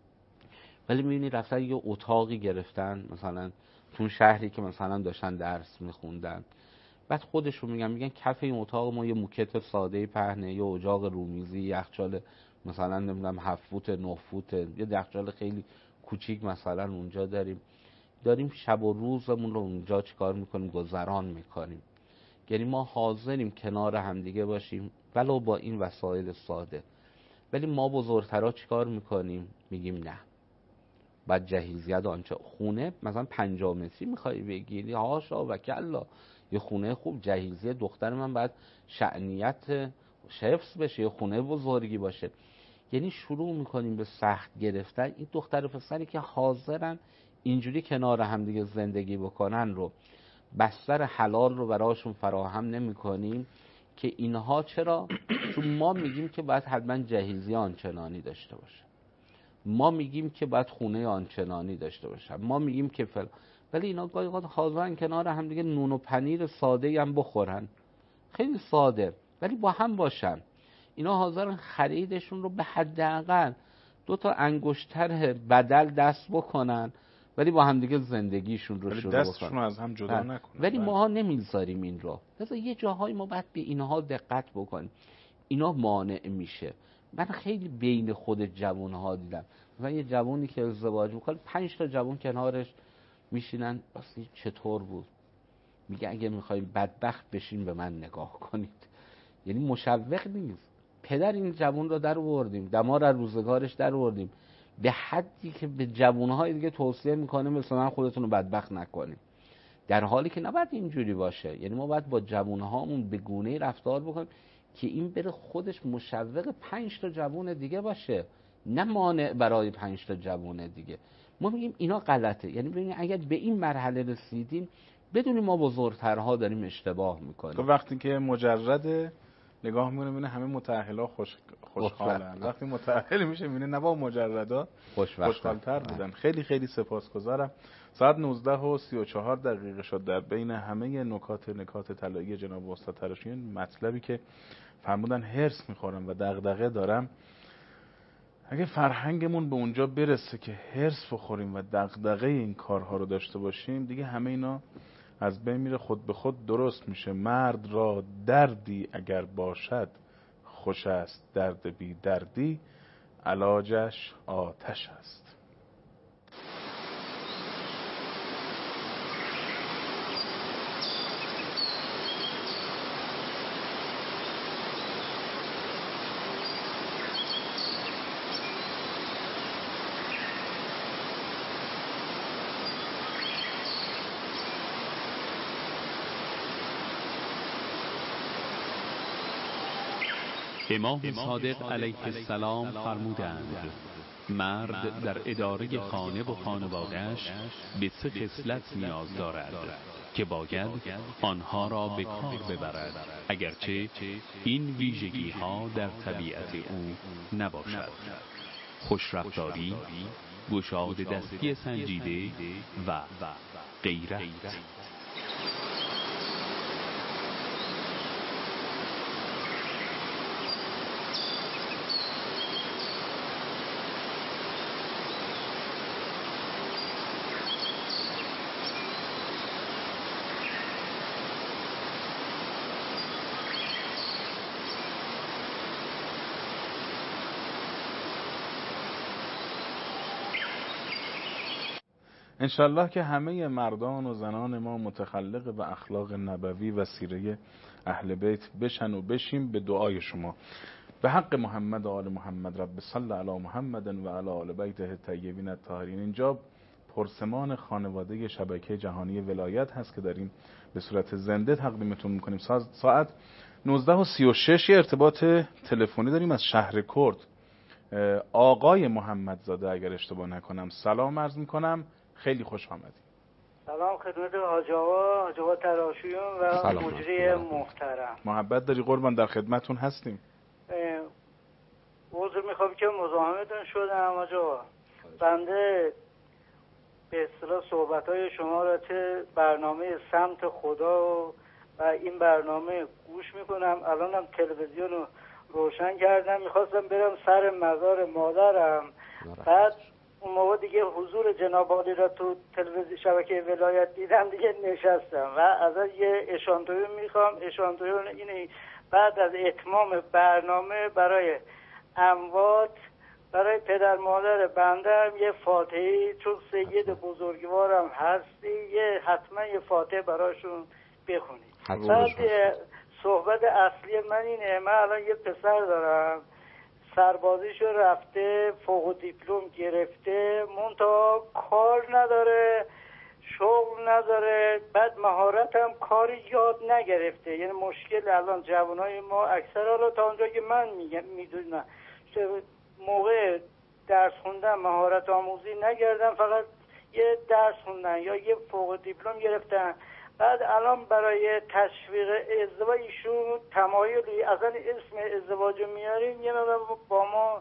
ولی میبینی رفتن یه اتاقی گرفتن مثلا تو شهری که مثلا داشتن درس میخوندن، بعد خودشون میگن کف این اتاق ما یه موکت ساده پهنه، یه اجاق رومیزی، یخچال مثلا نمیدونم 7 فوت 9 فوت، یه یخچال خیلی کوچیک مثلا اونجا داریم شب و روزمون رو اونجا چیکار میکنیم؟ گذران میکنیم. یعنی ما حاضریم کنار همدیگه باشیم ولو با این وسایل ساده، ولی ما بزرگترها چیکار میکنیم؟ میگیم نه، بعد جهیزیت آنچه خونه مثلا 50 متری میخوای بگیری، هاشا و کلا یه خونه خوب جهیزیه دختر من بعد شأنیت حفظ بشه، یه خونه بزرگی باشه. یعنی شروع میکنیم به سخت گرفتن. این دختر و پسری که حاضرن اینجوری کنار هم دیگه زندگی بکنن رو بستر حلال رو براشون فراهم نمیکنیم که اینها چرا؟ چون ما میگیم که باید حتما جهیزی آنچنانی داشته باشه، ما میگیم که باید خونه آنچنانی داشته باشن، ما میگیم که ولی اینا گاهی اوقات حاضرن کنار هم دیگه نون و پنیر ساده هم بخورن، خیلی ساده، ولی با هم باشن. اینا حاضرن خریدشون رو به حداقل 2 تا انگشتر بدل دست بکنن، ولی با هم دیگه زندگیشون رو شروع بکنن، دستشون رو از هم جدا نکنن. ولی ماها نمیذاریم این رو. لذا یه جاهای ما باید به اینها دقت بکنیم. اینا مانع میشه. من خیلی بین خود جوانها دیدم، مثلا یه جوانی که ازدواج میکنه 5 تا جوان کنارش میشینن، اصلا چطور بود؟ میگه اگه میخوایم بدبخت بشین به من نگاه کنید. یعنی مشوق نیست. پدر این جوان رو در آوردیم، دمار از روزگارش در آوردیم، به حدی که به جوانهای دیگه توصیه میکنه مثلا من خودتون رو بدبخت نکنیم، در حالی که نباید اینجوری باشه. یعنی ما باید با جوانهامون به گونه‌ای رفتار بکنیم که این بره خودش مشوق 5 تا جوان دیگه باشه، نه مانع برای 5 تا جوان دیگه. ما میگیم اینا غلطه. یعنی ببینید اگر به این مرحله رسیدیم بدونیم ما بزرگترها داریم اشتباه میکنیم. تو وقتی که مجرد نگاه میکنه میبینه همه متأهلا خوشحالن، وقتی متأهل میشه میبینه نه با مجردا خوشحال‌تر بودن. خیلی خیلی سپاسگزارم. ساعت 19:34 شد. در بین همه نکات طلایی جناب استاد تراشیان مطلبی که فرمودن هرس میخورم و دغدغه دارم، اگه فرهنگمون به اونجا برسه که هرس بخوریم و دغدغه این کارها رو داشته باشیم، دیگه همه اینا از بین میره، خود به خود درست میشه. مرد را دردی اگر باشد خوش است، درد بی دردی علاجش آتش است. امام صادق علیه السلام فرمودند مرد در اداره خانه و خانواده‌اش به 3 خصلت نیاز دارد که باید آنها را به کار ببرد، اگرچه این ویژگی ها در طبیعت او نباشد: خوشرفتاری، گشاد دستی سنجیده و غیرت. انشالله که همه مردان و زنان ما متخلق به اخلاق نبوی و سیره اهل بیت بشن و بشیم به دعای شما. به حق محمد و آل محمد رب صل علی محمد و علی آل بیته الطیبین الطاهرین. اینجا پرسمان خانواده شبکه جهانی ولایت هست که داریم به صورت زنده تقدیمتون میکنیم. ساعت 19:36 ارتباط تلفنی داریم از شهر کرد. آقای محمدزاده اگر اشتباه نکنم. سلام عرض میکنم، خیلی خوش آمدید. سلام خدمت حاج آقا تراشیون و مجری محترم. محبت داری قربان، در خدمتون هستیم. عذر میخوام که مزاحمتون شدم حاج آقا. بنده به اصطلاح صحبت‌های شما را چه برنامه سمت خدا و این برنامه گوش میکنم. الانم تلویزیون رو روشن کردم، میخواستم برم سر مزار مادرم. بعد اون موقع دیگه حضور جناب عالی را تو تلویزیون شبکه ولایت دیدم، دیگه نشستم و از یه اشانتیون میخوام. اشانتیون اینه بعد از اتمام برنامه برای اموات، برای پدر مادر بنده هم یه فاتحه، چون سید بزرگوارم هستی، حتما یه فاتحه براشون بخونید. بعد صحبت اصلی من اینه، من الان یه پسر دارم، سربازیشو رفته، فوق دیپلم گرفته، منتها کار نداره، شغل نداره، بعد مهارت هم کاری یاد نگرفته. یعنی مشکل الان جوانای ما اکثر، حالا تا اونجا که من میدونم موقع درس خوندن مهارت آموزی نگردن، فقط یه درس خوندن یا یه فوق دیپلم گرفتن. بعد الان برای تشویق ازدواج ایشون تمایلی، اصلا اسم ازدواج میاریم یه نظر با ما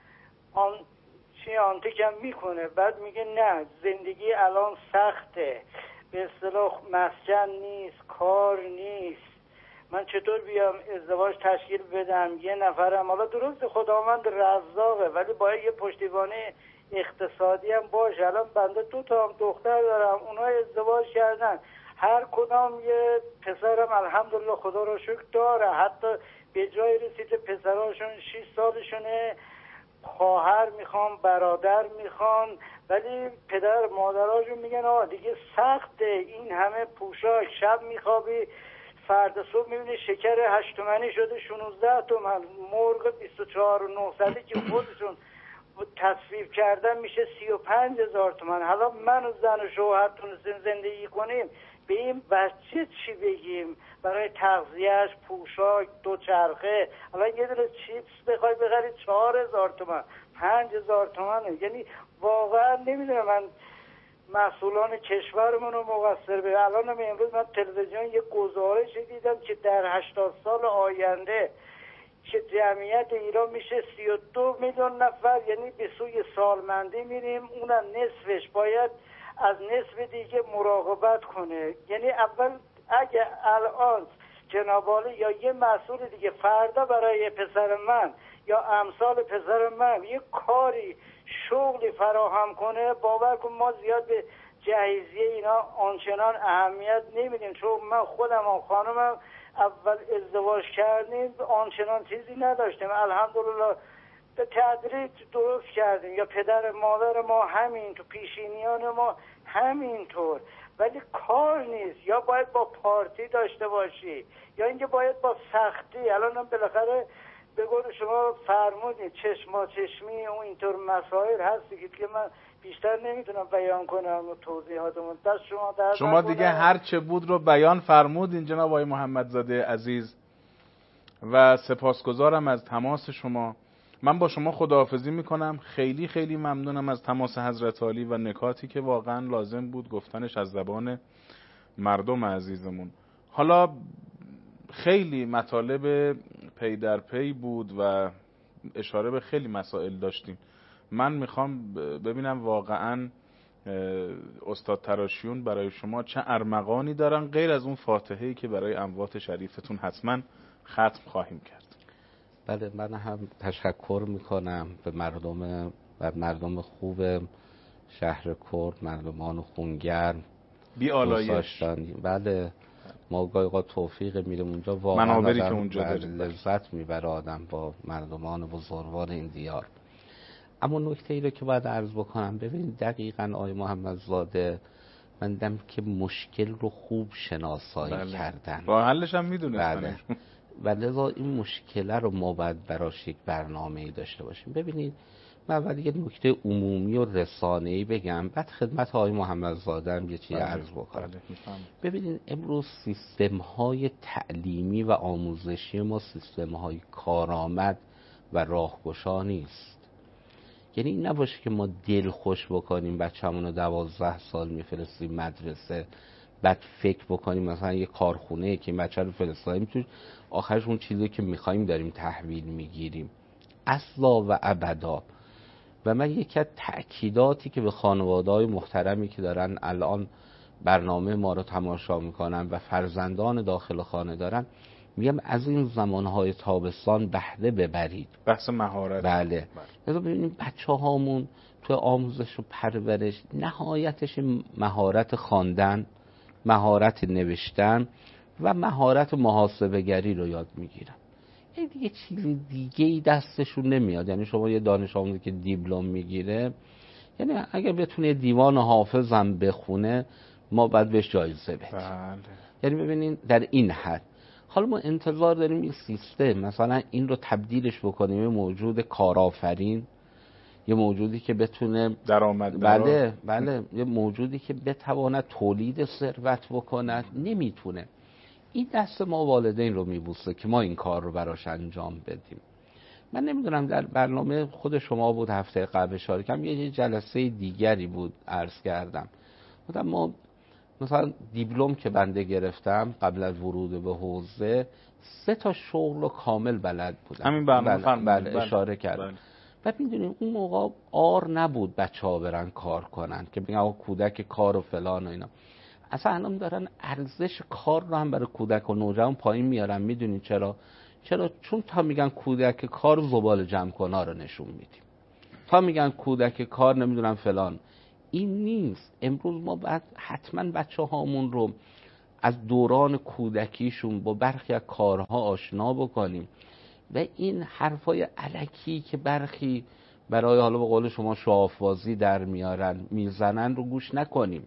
آنتیکم میکنه. بعد میگه نه زندگی الان سخته، به اصطلاح مسکن نیست، کار نیست، من چطور بیام ازدواج تشکیل بدم؟ یه نفرم، حالا درست خداوند رزاقه ولی باید یه پشتیبانی اقتصادی هم باشه. الان بنده 2 تا دختر دارم، اونها ازدواج کردن، هر کدام یه پسرم الحمدلله خدا رو شکر داره، حتی به جای رسیده پسراشون 6 سالشونه، خواهر میخوان، برادر میخوان، ولی پدر مادراشون میگن آه دیگه سخته، این همه پوشاک، شب میخوابی فردا صبح میبینی شکر 8 تومانی شده 16 تومن، مرغ 24,900 که خودشون تصویب کردن میشه 35,000 تومن. حالا من و زن و شوهر تونستیم زندگی کنیم، به این بچه چی بگیم؟ برای تغذیهش، پوشاک، 2 چرخه، الان یه دونه چیپس بخوای بخری 4,000 تومن، 5,000 تومنه. یعنی واقعا نمیدونم من مسئولان کشورمون رو مقصر به. الان امروز من تلویزیون یه گزارش دیدم که در 80 سال آینده که جمعیت ایران میشه 32 میلیون نفر، یعنی به سوی سالمندی میریم، اونم نصفش باید از نصف دیگه مراقبت کنه. یعنی اول اگه الان جنابالی یا یه مسئول دیگه فردا برای پسر من یا امثال پسر من یه کاری، شغلی فراهم کنه، باور کن ما زیاد به جهیزیه اینا آنچنان اهمیت نمیدیم، چون من خودم و خانمم اول ازدواج کردیم آنچنان چیزی نداشتیم، الحمدلله به تدریج درست کردیم، یا پدر مادر ما همین تو، پیشینیان ما همینطور. ولی کار نیست، یا باید با پارتی داشته باشی یا اینکه باید با سختی. الان هم بالاخره به قول شما فرمودید چشما چشمی و اینطور مسائل هستی که من بیشتر نمیتونم بیان کنم و توضیحاتمون دست شما در شما دیگه هر چه بود رو بیان فرمودین جناب آقای محمدزاده عزیز و سپاسگزارم از تماس شما. من با شما خداحافظی میکنم. خیلی خیلی ممنونم از تماس حضرت عالی و نکاتی که واقعا لازم بود گفتنش از زبان مردم عزیزمون. حالا خیلی مطالب پی در پی بود و اشاره به خیلی مسائل داشتیم. من میخوام ببینم واقعا استاد تراشیون برای شما چه ارمغانی دارن غیر از اون فاتحه‌ای که برای اموات شریفتون حتما ختم خواهیم کرد. بله، من هم تشکر میکنم به مردم خوب شهر کرد، مردمان خونگرم بی آلایش. بله، ما گاهی توفیق میریم اونجا، واقعا منابری که اونجا داریم لذت میبره آدم با مردمان بزرگوار این دیار. اما نکته ای رو که باید عرض بکنم، ببینید دقیقاً آقای محمدزاده من دیدم که مشکل رو خوب شناسایی کردن، با حلش هم میدونستن. بله. و لذا این مشکل رو ما باید براش یک برنامه‌ای داشته باشیم. ببینید من اول یه نکته عمومی و رسانه‌ای بگم، بعد خدمت آقای محمدزاده هم یه چیز عرض بکنم. ببینید امروز سیستم‌های تعلیمی و آموزشی ما سیستم‌های کارآمد و راهگشا نیست. یعنی این نباشه که ما دل خوش بکنیم بچه‌مون رو 12 سال میفرستیم مدرسه، بعد فکر بکنیم مثلا یه کارخونه که این بچه رو فرستادیم تو آخرش اون چیزی که می‌خوایم داریم تحویل میگیریم. اصلا و ابدا. و من یکی از تأکیداتی که به خانواده‌های محترمی که دارن الان برنامه ما رو تماشا میکنن و فرزندان داخل خانه دارن، میگم از این زمانهای تابستان بهره ببرید. بحث مهارت. بله. ببینید بچه‌هامون تو آموزش و پرورش نهایتش مهارت خواندن، مهارت نوشتن و مهارت محاسبه گری رو یاد میگیرن. این دیگه چیز دیگه ای دستشون نمیاد. یعنی شما یه دانش آموزی که دیپلم میگیره، یعنی اگه بتونه دیوان حافظ هم بخونه ما باید بهش جایزه بدیم. بله. یعنی ببینین در این حد. حالا ما انتظار داریم این سیستم مثلا این رو تبدیلش بکنیم یه موجود کارآفرین، یه موجودی که بتونه درآمد. بله یه موجودی که بتواند تولید ثروت بکند، نمیتونه. این دست ما والدین رو میبوسه که ما این کار رو براش انجام بدیم. من نمیدونم در برنامه خود شما بود هفته قبل اشاره کردم، یه جلسه دیگری بود عرض کردم. ما مثلا دیپلم که بنده گرفتم قبل از ورود به حوزه 3 شغل رو کامل بلد بودم. همین برنامه بله اشاره کردم. بعد میدونیم اون موقع آر نبود بچه‌ها برن کار کنن که بگن آقا کودک کار و فلان و اینا. اصلا الان دارن ارزش کار رو هم برای کودک و نوجوان پایین میارن. میدونید چرا؟ چون تا میگن کودک کار زباله جمع کنا رو نشون میدیم، تا میگن کودک کار نمیدونم فلان. این نیست. امروز ما باید حتما بچه‌هامون رو از دوران کودکیشون با برخی از کارها آشنا بکنیم و این حرفای الکی که برخی برای حالا به قول شما شعاف‌بازی در میارن میزنن رو گوش نکنیم،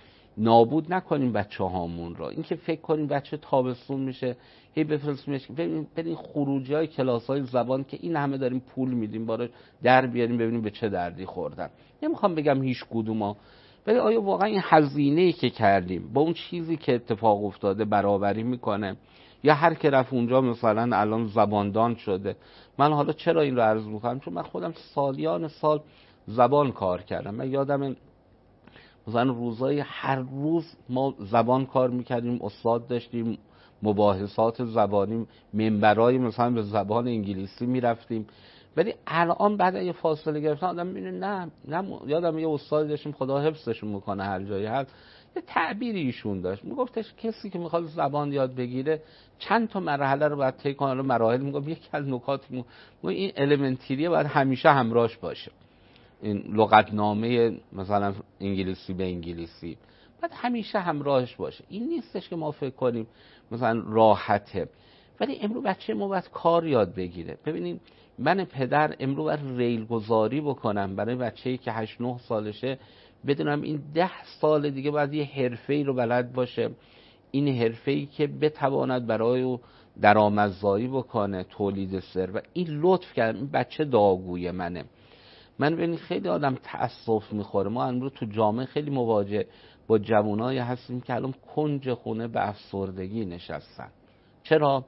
نابود نکنیم بچه‌هامون رو. این که فکر کنیم بچه تابستون میشه هی بفرستیمش بریم خروجی‌های کلاس‌های زبان که این همه داریم پول میدیم باراش در بیاریم ببینیم به چه دردی خوردن. نمیخوام بگم هیچ کدوما، ولی آیا واقعا این هزینه‌ای که کردیم با اون چیزی که اتفاق افتاده برابری میکنه؟ یا هر که رفت اونجا مثلا الان زباندان شده؟ من حالا چرا این رو عرض میکنم؟ چون من خودم سالیان سال زبان کار کردم. من یادم مثلا روزای هر روز ما زبان کار میکردیم، استاد داشتیم، مباحثات زبانی، منبرای مثلا به زبان انگلیسی میرفتیم. ولی الان بعد یه فاصله گرفتن آدم میبینه نه یادم یه استاد داشتیم خدا حفظشون میکنه هر جایی هست، یه تعبیری ایشون داشت میگفتش کسی که میخواد زبان یاد بگیره چند تا مرحله رو باید طی کنه. مراحل میگم یکی از نکات این المنتریه باید همیشه همراهش باشه. این لغتنامه مثلا انگلیسی به انگلیسی باید همیشه همراهش باشه. این نیستش که ما فکر کنیم مثلا راحته، ولی امروز بچه ما باید کار یاد بگیره. ببینید من پدر امروز باید ریل گذاری بکنم برای بچه‌ای که 8-9 سالشه، بدونم این 10 سال دیگه باید یه حرفه‌ای رو بلد باشه، این حرفه‌ای که بتواند برای درآمدزایی بکنه، تولید ثروت. این لطف کردم این بچه دعاگوی منه. من ببینید خیلی آدم تأسف میخوره. ما امروز تو جامعه خیلی مواجه با جوانایی هستیم که الان کنج خونه به افسردگی نشستن. چرا؟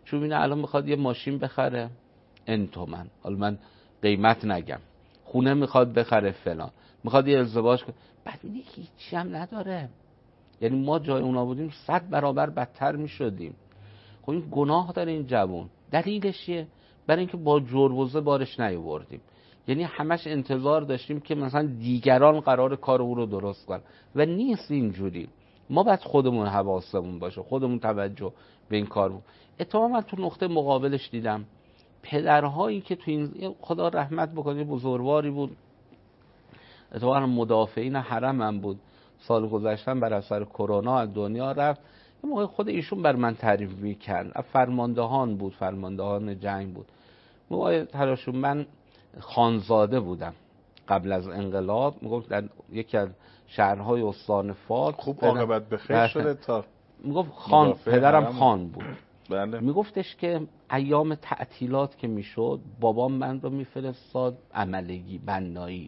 چون میبینه الان میخواد یه ماشین بخره ان تومن، حالا من قیمت نگم، خونه میخواد بخره فلان، میخواد یه ازدواج کنه، بعد میبینه هیچی هم نداره. یعنی ما جای اونا بودیم 100 برابر بدتر میشدیم. خب این گناه داره این جوان. دلیلش چیه؟ برای اینکه با جربوزه بارش نیاوردیم. یعنی همش انتظار داشتیم که مثلا دیگران قرار کار او رو درست کنن و نیست اینجوری. ما باید خودمون حواسمون باشه، خودمون توجه به این کار بود. اتفاقا من تو نقطه مقابلش دیدم پدرهایی که تو این، خدا رحمت بکنه، بزرگواری بود، اتفاقا مدافعین حرم هم بود، سال گذشتن بر اثر کرونا از دنیا رفت. یه موقع خود ایشون بر من تعریف می‌کرد، فرماندهان بود، فرماندهان جنگ بود. موقع تراشون من خانزاده بودم قبل از انقلاب، میگفت در یکی از شهرهای استان فارس خوب عاقبت به خیر شده تا میگفت خان، پدرم خان بود. بله. میگفتش که ایام تعطیلات که میشد بابام من رو میفرستاد عملگی بنایی.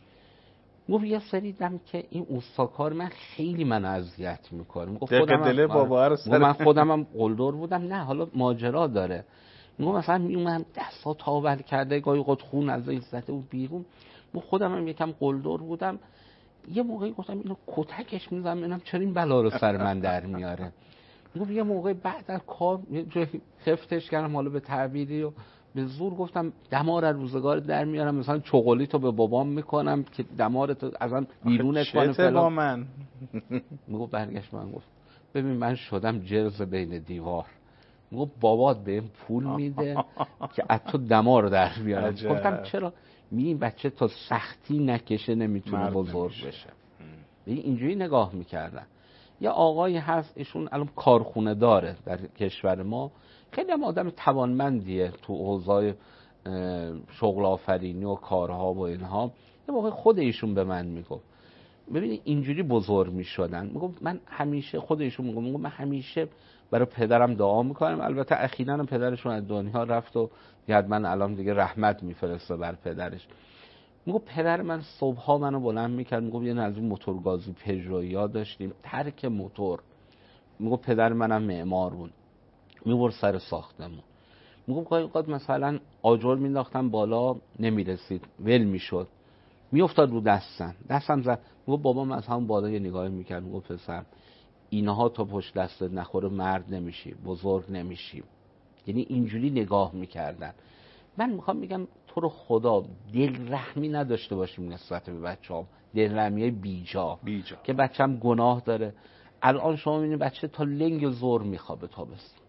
میگفت یه سری دیدم که این اوستاکار من خیلی من اذیت میکنه. میگفت دل بابا رو سر من خودم هم قلدر بودم، نه حالا ماجرا داره. میگم مثلا میومدم دستا تاول کرده، گاهی قد خون از این زده و بیرون. من خودم هم یکم قلدر بودم. یه موقعی گفتم اینو کتکش میزنم ببینم چرا این بلا رو سر من در میاره. میگم یه موقع بعد از کار یه جای خفتش کردم، حالا به تعبیری و به زور گفتم دمار از روزگار در میارم، مثلا چغلی تو به بابام میکنم که دمار تو ازم بیرون کنه فلان. من میگم برگشت من گفت ببین من شدم جرز بین دیوار. میگم بابات بهم پول میده که از تو دمار در بیارم. گفتم چرا؟ این بچه تا سختی نکشه نمیتونه بزرگ بشه. اینجوری نگاه میکردن. یه آقایی هست ایشون الان کارخونه داره در کشور ما، خیلی هم آدم توانمندیه تو حوزه شغل آفرینی و کارها و اینها. یه موقع خود ایشون به من میگفت ببینید اینجوری بزرگ میشدن. میگفت من همیشه، خود ایشون میگفت من همیشه برای پدرم دعا میکنم. البته اخیراً هم پدرشون از دنیا رفت و حتما الان دیگه رحمت میفرسته بر پدرش. میگفت پدر من صبحها منو بلند میکرد، میگفت یه از این موتورگازی پژویا داشتیم، ترک موتور. میگفت پدر منم معمار بود، میبرد سر ساختمون. میگفت گاهی اوقات مثلا آجر مینداختم بالا نمیرسید، ول میشد، میافتاد رو دستم زد. میگفت بابام از همون بالا یه نگاهی میکرد، میگفت پسر اینها تا پشت دستت نخوره مرد نمیشی، بزرگ نمیشی. یعنی اینجوری نگاه میکردن. من میخوام بگم تو رو خدا دل رحمی نداشته باشیم نسبت به بچه‌ها، دل رحمی بیجا که بچه‌م گناه داره. الان شما میبینید بچه تا لنگ زور میخوابه تابستون،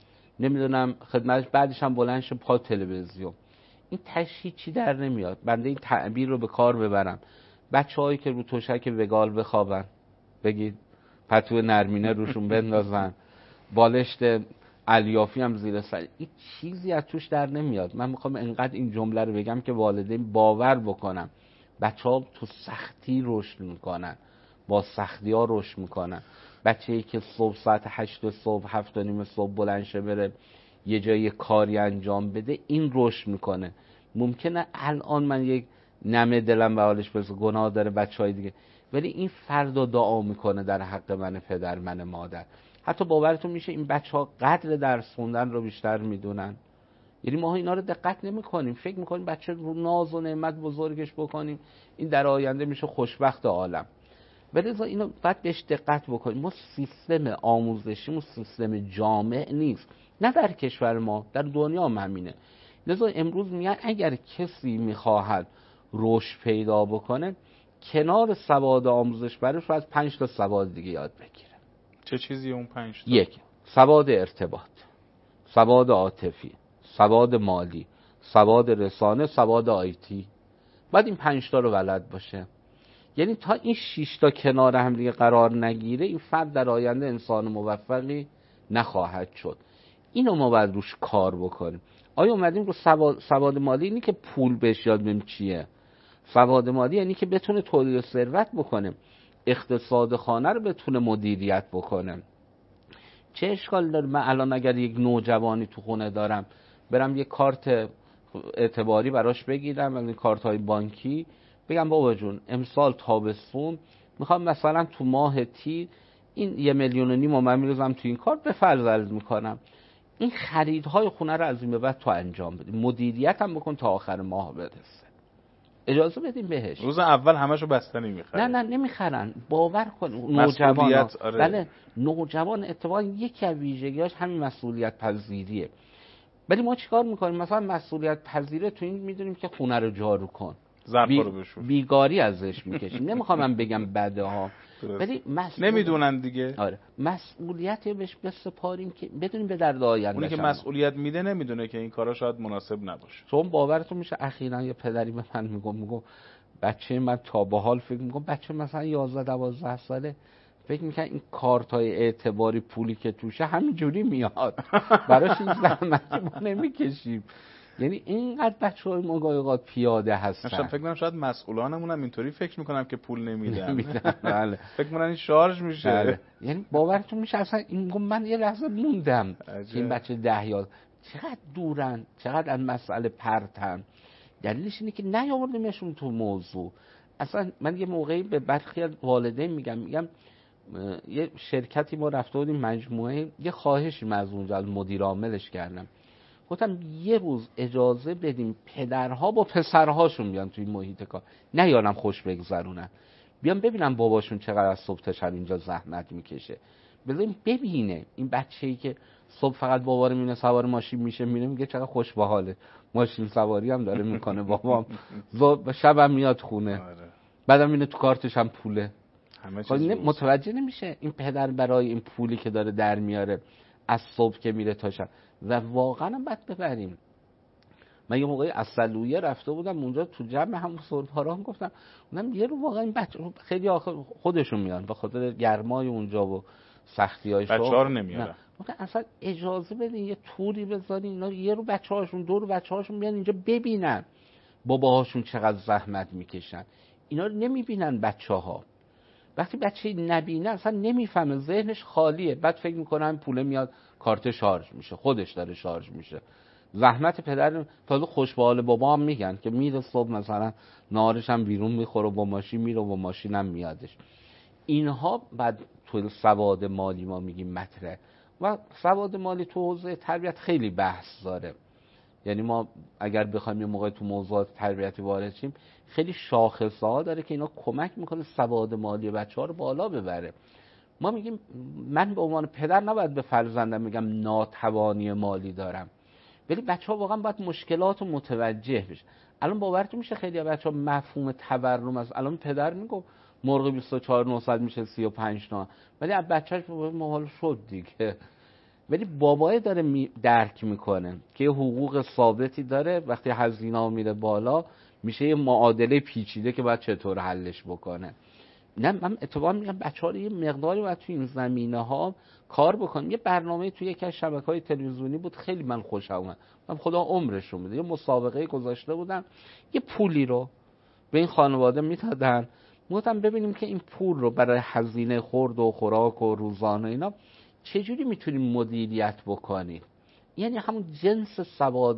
نمیدونم خدمتش، بعدش هم بلند شه پا تلویزیون. این تشریح چی در نمیاد. بنده این تعبیر رو به کار ببرم. بچه‌هایی که رو تشک وگال بخوابن، بگید پتو نرمینه روشون بندازن، بالشت الیافی هم زیر سر، این چیزی از توش در نمیاد. من میخوام انقدر این جمله رو بگم که والدین باور بکنم بچه‌ها تو سختی رشد میکنن، با سختی ها رشد میکنن. بچه‌ای که صبح ساعت 8 صبح 7 نیم صبح بلند شه بره یه جای کاری انجام بده، این رشد میکنه. ممکنه الان من یک نمه دلم به حالش برسه، گناه داره بچهای دیگه، ولی این فردا دعا میکنه در حق من پدر، من مادر. حتی باورتون میشه این بچه‌ها قدر درس خوندن رو بیشتر میدونن. یعنی ما اینا رو دقت نمی‌کنیم، فکر می‌کنیم بچه رو ناز و نعمت بزرگش بکنیم این در آینده میشه خوشبخت عالم. ولی اینو باید بهش دقت بکنیم. ما سیستم آموزشیمون سیستم جامع نیست، نه در کشور ما، در دنیا هم همینه. لذا امروز میگن اگر کسی میخواهد رشد پیدا بکنه کنار سواد آموزش برش رو از 5 تا سواد دیگه یاد بگیره. چه چیزی اون 5 تا؟ 1. سواد ارتباط، سواد عاطفی، سواد مالی، سواد رسانه، سواد آیتی. بعد این 5 تا رو بلد باشه. یعنی تا این 6 تا کنار هم دیگه قرار نگیره این فرد در آینده انسان موفقی نخواهد شد. اینو ما باید روش کار بکنیم. آیا اومدیم رو سواد مالی؟ اینی که پول بهش یاد بدیم چیه؟ سواد مالی یعنی که بتونه تولید ثروت بکنه، اقتصاد خانه رو بتونه مدیریت بکنه. چه اشکال داره من الان اگر یک نوجوانی تو خونه دارم برم یک کارت اعتباری براش بگیرم، این کارت های بانکی، بگم بابا جون امسال تابستون میخوام مثلا تو ماه تیر این 1.5 میلیون من میریزم تو این کارت، به فرض عرض میکنم این خریدهای خونه رو از این به بعد تو انجام بدیم، مدیریت هم بکن تا آخر ماه برسه، اجازه بدیم بهش. روز اول همشو بستنی میخرن. نه نمیخرن، باور کن نوجوان. آره. بله نوجوان اتفاقا یکی از ویژگیاش همین مسئولیت پذیریه. ولی ما چیکار میکنیم؟ مثلا مسئولیت پذیره تو این میدونیم که خونه رو جارو کن، بیگاری ازش میکشیم. نمیخوام من بگم بده ها، ولی نمیدونن دیگه. آره مسئولیت بهش بسپاریم که بدونیم به درد آینده. اونی که مسئولیت میده نمیدونه که این کارا شاید مناسب نباشه. چون باورتون میشه اخیراً یه پدری به من میگم بچه من تا به حال فکر میکنم بچه مثلا 11-12 ساله فکر میکنم این کارتای اعتباری پولی که توشه همینجوری میاد براش این زحمتی ما نمیکشیم. یعنی اینقدر بچه‌های ما گاهی اوقات پیاده هستن. من فکر می‌کنم شاید مسئولانمون هم اینطوری فکر می‌کنن که پول نمیدن. بله. فکر می‌کنن این شارژ میشه. بله. یعنی باورتون میشه اصلا من یه لحظه موندم که این بچه 10 یا چقدر دورن، چقدر از مسئله پرتن. دلیلش اینه که نیاوردیمشون تو موضوع. اصلا من یه موقعی به برخی از والدین میگم یه شرکتی ما رفته بودیم مجموعه، یه خواهشی از اونجا از مدیر عاملش کردم، گفتم یه روز اجازه بدیم پدرها با پسرهاشون بیان توی محیط کار، نیارم خوش بگذرونن، بیان ببینم باباشون چقدر از صبح تا شب اینجا زحمت میکشه، بذاریم ببینه این بچه‌ای که صبح فقط بابا رو میبینه سوار ماشین میشه میره میگه چقدر خوش به حاله، ماشین سواری هم داره میکنه بابام، شبم میاد خونه، بعدم اینه تو کارتش هم پوله. متوجه نمیشه این پدر برای این پولی که داره در میاره از صبح که میره تا شب. و واقعا هم باید ببریم. من یه موقعی از سلویه رفته بودم اونجا تو جمع همون سرپارا هم گفتم اونم یه رو واقعا این بچه خیلی خودشون میان به خاطر گرمای اونجا و سختی‌هاش بچه‌ها رو نمیارن. اصلا اجازه بدین یه توری بذارین اینا یه رو بچه‌هاشون دور بچه‌هاشون بیان اینجا ببینن باباهاشون چقدر زحمت میکشن. اینا رو نمیبینن بچه‌ها. وقتی بچه نبینه اصلا نمیفهمه، ذهنش خالیه، بعد فکر میکنه این پوله میاد کارت شارژ میشه، خودش داره شارژ میشه. زحمت پدر تازه خوش به حال بابا هم میگن که میره صبح مثلا نهارش هم بیرون میخوره با ماشین میره و با ماشین هم میادش. اینها بعد تو سواد مالی ما میگیم مطرح و سواد مالی تو حوزه تربیت خیلی بحث داره. یعنی ما اگر بخوایم یه موقع تو موضوعات تربیتی وارد شیم خیلی شاخصه‌ها داره که اینا کمک میکنه سواد مالی بچه‌ها رو بالا ببره. ما میگیم من به عنوان پدر نباید به فرزندم میگم ناتوانی مالی دارم، ولی بچه‌ها واقعا باید مشکلات رو متوجه بشه. الان باورتون میشه خیلی بچه‌ها مفهوم تورم از الان پدر میگه مرغ 24900 میشه 35 تومن، ولی از بچه‌ش محال شد دیگه. ولی بابای داره درک میکنه که حقوق ثابتی داره، وقتی هزینه‌ها میره بالا میشه یه معادله پیچیده که باید چطور حلش بکنه. نه من اتفاقا میگم بچه‌ها رو یه مقداری باید تو این زمینه‌ها کار بکنیم. یه برنامه توی یکی از شبکه‌های تلویزیونی بود خیلی من خوشم اومد، من خدا عمرش رو بده، یه مسابقه گذاشته بودن یه پولی رو به این خانواده میدادن، گفتم ببینیم که این پول رو برای هزینه خورد و خوراک و روزانه اینا چجوری میتونیم مدیریت بکنیم. یعنی همون جنس سواد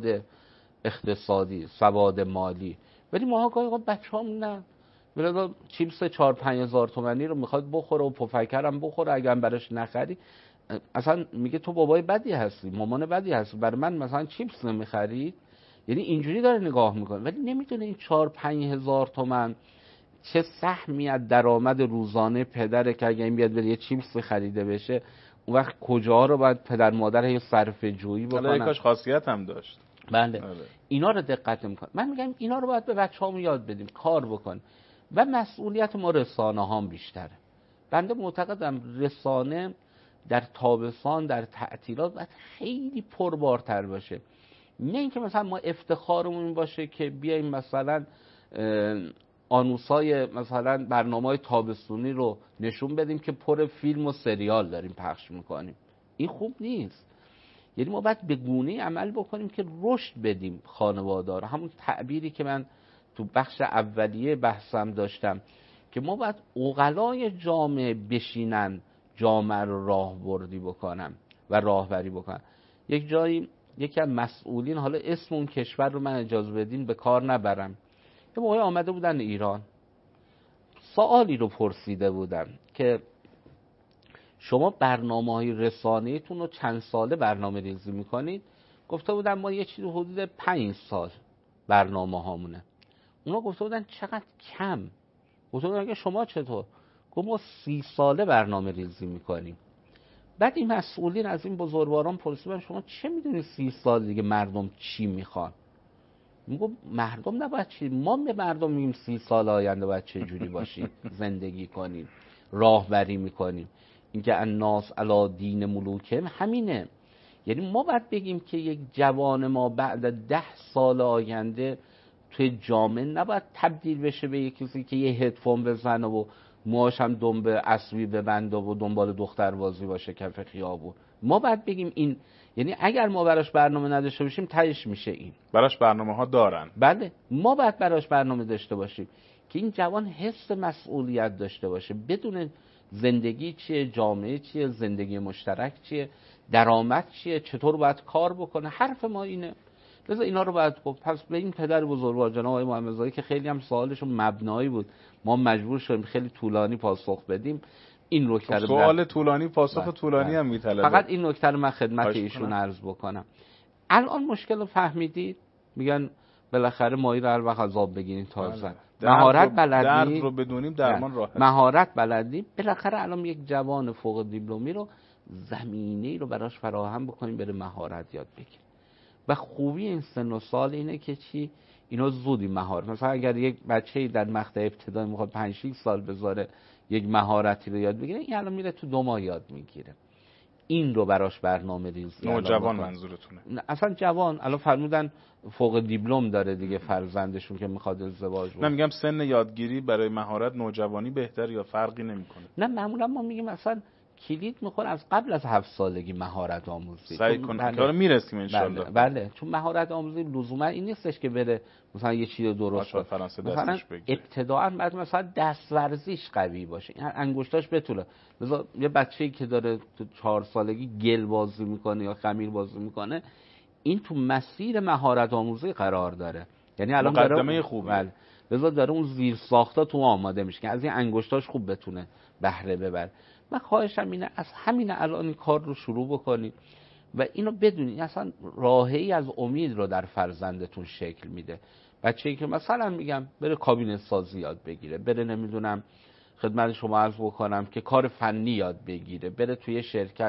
اقتصادی، سواد مالی. ولی ما گاهی بچه‌هام نه ولی چیپس 4-5 هزار تومانی رو میخواد بخوره و پفکرم بخوره، اگر براش نخری اصلا میگه تو بابای بدی هستی، مامان بدی هستی، برای من مثلا چیپس نمیخری. یعنی اینجوری داره نگاه میکنه، ولی نمیدونه این 4-5 هزار تومن چه سهمی از درآمد روزانه پدره که اگه این بیاد بره یه چیپس خریده بشه اون وقت کجا رو باید پدر مادر یه صرفه جویی بکنن. حالا یکاش خاصیت هم داشت. بله. اینا رو دقت میکنه. من میگم اینا رو باید به بچه‌هامون یاد بدیم، کار بکن. و مسئولیت ما رسانه ها بیشتره. بنده معتقدم رسانه در تابستان در تعطیلات باید خیلی پربارتر باشه. نه اینکه مثلا ما افتخارمون باشه که بیایم مثلا آنوسای مثلا برنامه‌های تابستونی رو نشون بدیم که پر فیلم و سریال داریم پخش میکنیم. این خوب نیست. یعنی ما باید به گونه‌ای عمل بکنیم که رشد بدیم خانواده‌ها رو. همون تعبیری که من تو بخش اولیه بحثم داشتم که ما باید عقلای جامعه بشینن جامعه رو راهبردی بکنن و راهبری بکنن. یک جایی یکی از مسئولین، حالا اسم اون کشور رو من اجازه بدین به کار نبرم، یه موقعی آمده بودن ایران، سوالی رو پرسیده بودن که شما برنامه‌های رسانه‌تون رو چند ساله برنامه ریزی میکنید؟ گفته بودن ما یه چیزی حدود 5 سال برنامه هامونه. اونا گفته بودن چقدر کم. گفته بودن اگه شما چطور؟ گفت ما 30 ساله برنامه ریزی میکنیم. بعد این مسئولین از این بزرگواران پرسیدن شما چه میدونید 30 سال دیگه مردم چی میخوان؟ میگم مردم نباید چی، ما به مردم میگیم 30 سال آینده باید چه جوری باشید، زندگی کنیم، راهبری میکنیم. اینکه الناس علی دین ملوکهم همینه. یعنی ما باید بگیم که یک جوان ما بعد 10 سال آینده توی جامعه نباید تبدیل بشه به یک کسی که یه هدفون بزنه و موهاش هم دنبال اسبی ببنده و دنبال دختربازی باشه کف خیابون. ما باید بگیم این، یعنی اگر ما براش برنامه نداشته باشیم تهش میشه این. براش برنامه ها دارن. بله، ما باید براش برنامه داشته باشیم که این جوان حس مسئولیت داشته باشه، بدون زندگی چیه، جامعه چیه، زندگی مشترک چیه، درآمد چیه، چطور باید کار بکنه. حرف ما اینه. لذا اینا رو باید گفت. پس به این پدر بزرگوار جناب آقای محمدزایی که خیلی هم سوالشون مبنایی بود، ما مجبور شدیم خیلی طولانی پاسخ بدیم. این نکته رو سوال طولانی پاسخ طولانی هم میطلبه. فقط این نکته رو من خدمت ایشون عرض بکنم. الان مشکل رو فهمیدید؟ میگن بالاخره ماهی رو هر وقت از آب بگیرین تازه. مهارت بلدی، درد رو بدونیم درمان راحت. مهارت بلدی، بالاخره الان یک جوان فوق دیپلمی رو زمینه‌ای رو براش فراهم بکنیم بره مهارت یاد بگیره. و خوبی این سن و سال اینه که چی؟ اینا زودی مهارت. مثلا اگر یک بچه‌ای در مقطع ابتدایی میخواد 5-6 سال بذاره یک مهارتی رو یاد بگیره، این الان میره تو 2 ماه یاد میگیره. این رو براش برنامه ریزی. نوجوان منظورتونه؟ اصلا جوان. الان فرمودن فوق دیپلم داره دیگه فرزندشون که میخواد ازدواج کنه. نه میگم سن یادگیری برای مهارت نوجوانی بهتر یا فرقی نمیکنه؟ نه معمولا ما میگیم اصلا کلید میخوره از قبل از 7 سالگی مهارت آموزی. سعی کنیم که میرسیم ان شاء الله. بله چون مهارت آموزی لزوما این نیستش که بره مثلا یه چیز درست کنه. فرانسه مثلا دستش بگیره. ابتداء بعد مثلا دست ورزیش قوی باشه، این انگشتاش بتونه. مثلا یه بچه‌ای که داره تو 4 سالگی گل بازی میکنه یا خمیر بازی میکنه، این تو مسیر مهارت آموزی قرار داره. یعنی الان مقدمه خوبه. بله. لذا داره اون زیر ساختا تو آماده میشه که از این انگشتاش خوب بتونه بهره ببره. من خواهشم اینه از همین الان این کار رو شروع بکنید و اینو بدونید اصلا راهی از امید رو در فرزندتون شکل میده. بچه‌ای که مثلا میگم بره کابینه سازی یاد بگیره، بره نمیدونم خدمت شما عرض بکنم که کار فنی یاد بگیره، بره توی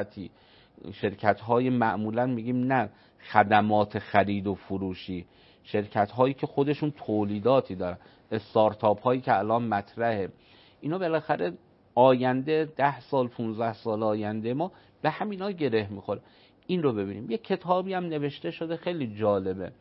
شرکت‌های معمولا میگیم نه خدمات خرید و فروشی، شرکت‌هایی که خودشون تولیداتی دارن، استارتاپ هایی که الان مطرحه، اینا بالاخره آینده 10 سال 15 سال آینده ما به همینا گره میخوره. این رو ببینیم. یه کتابی هم نوشته شده خیلی جالبه،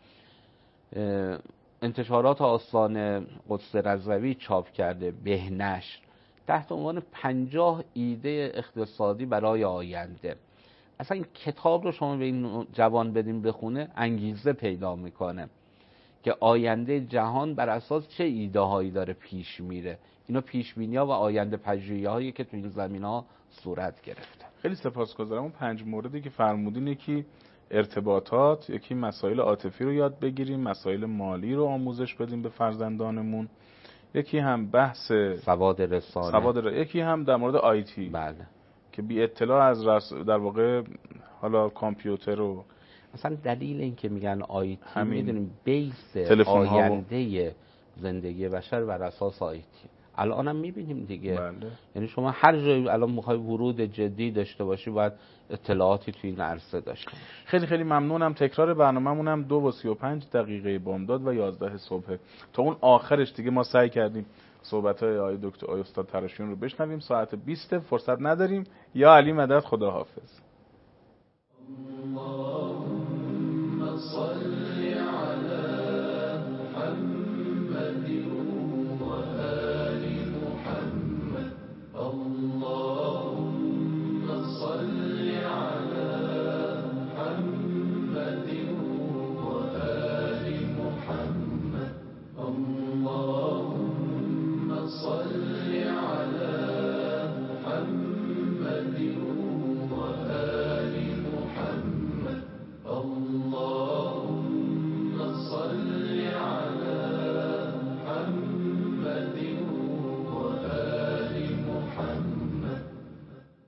انتشارات آستان قدس رضوی چاپ کرده، بهنشر، تحت عنوان 50 ایده اقتصادی برای آینده. اصلا این کتاب رو شما به این جوان بدین بخونه انگیزه پیدا میکنه که آینده جهان بر اساس چه ایده هایی داره پیش میره. اینا پیش بینی‌ها و آینده پژوهی‌هایی که تو این زمینه‌ها صورت گرفته. خیلی سپاسگزارم. اون 5 موردی که فرمودین، یکی ارتباطات، یکی مسائل عاطفی رو یاد بگیریم، مسائل مالی رو آموزش بدیم به فرزندانمون، یکی هم بحث سواد رسانه، یکی هم در مورد آیتی. بله. که بی اطلاع از در واقع حالا کامپیوتر و اصلا دلیل این که میگن آیتی میدونیم بیس آینده زندگی بشر بر اساس آیتی. الان هم میبینیم دیگه. بله. یعنی شما هر جایی الان میخوای ورود جدی داشته باشی باید اطلاعاتی توی این عرصه داشته باشی. خیلی خیلی ممنونم. تکرار برنامه‌مون هم 2:35 بامداد و 11 صبح. تا اون آخرش دیگه ما سعی کردیم صحبت‌های آقای دکتر آقای استاد تراشیون رو بشنویم. ساعت 20 فرصت نداریم. یا علی مدد، خداحافظ.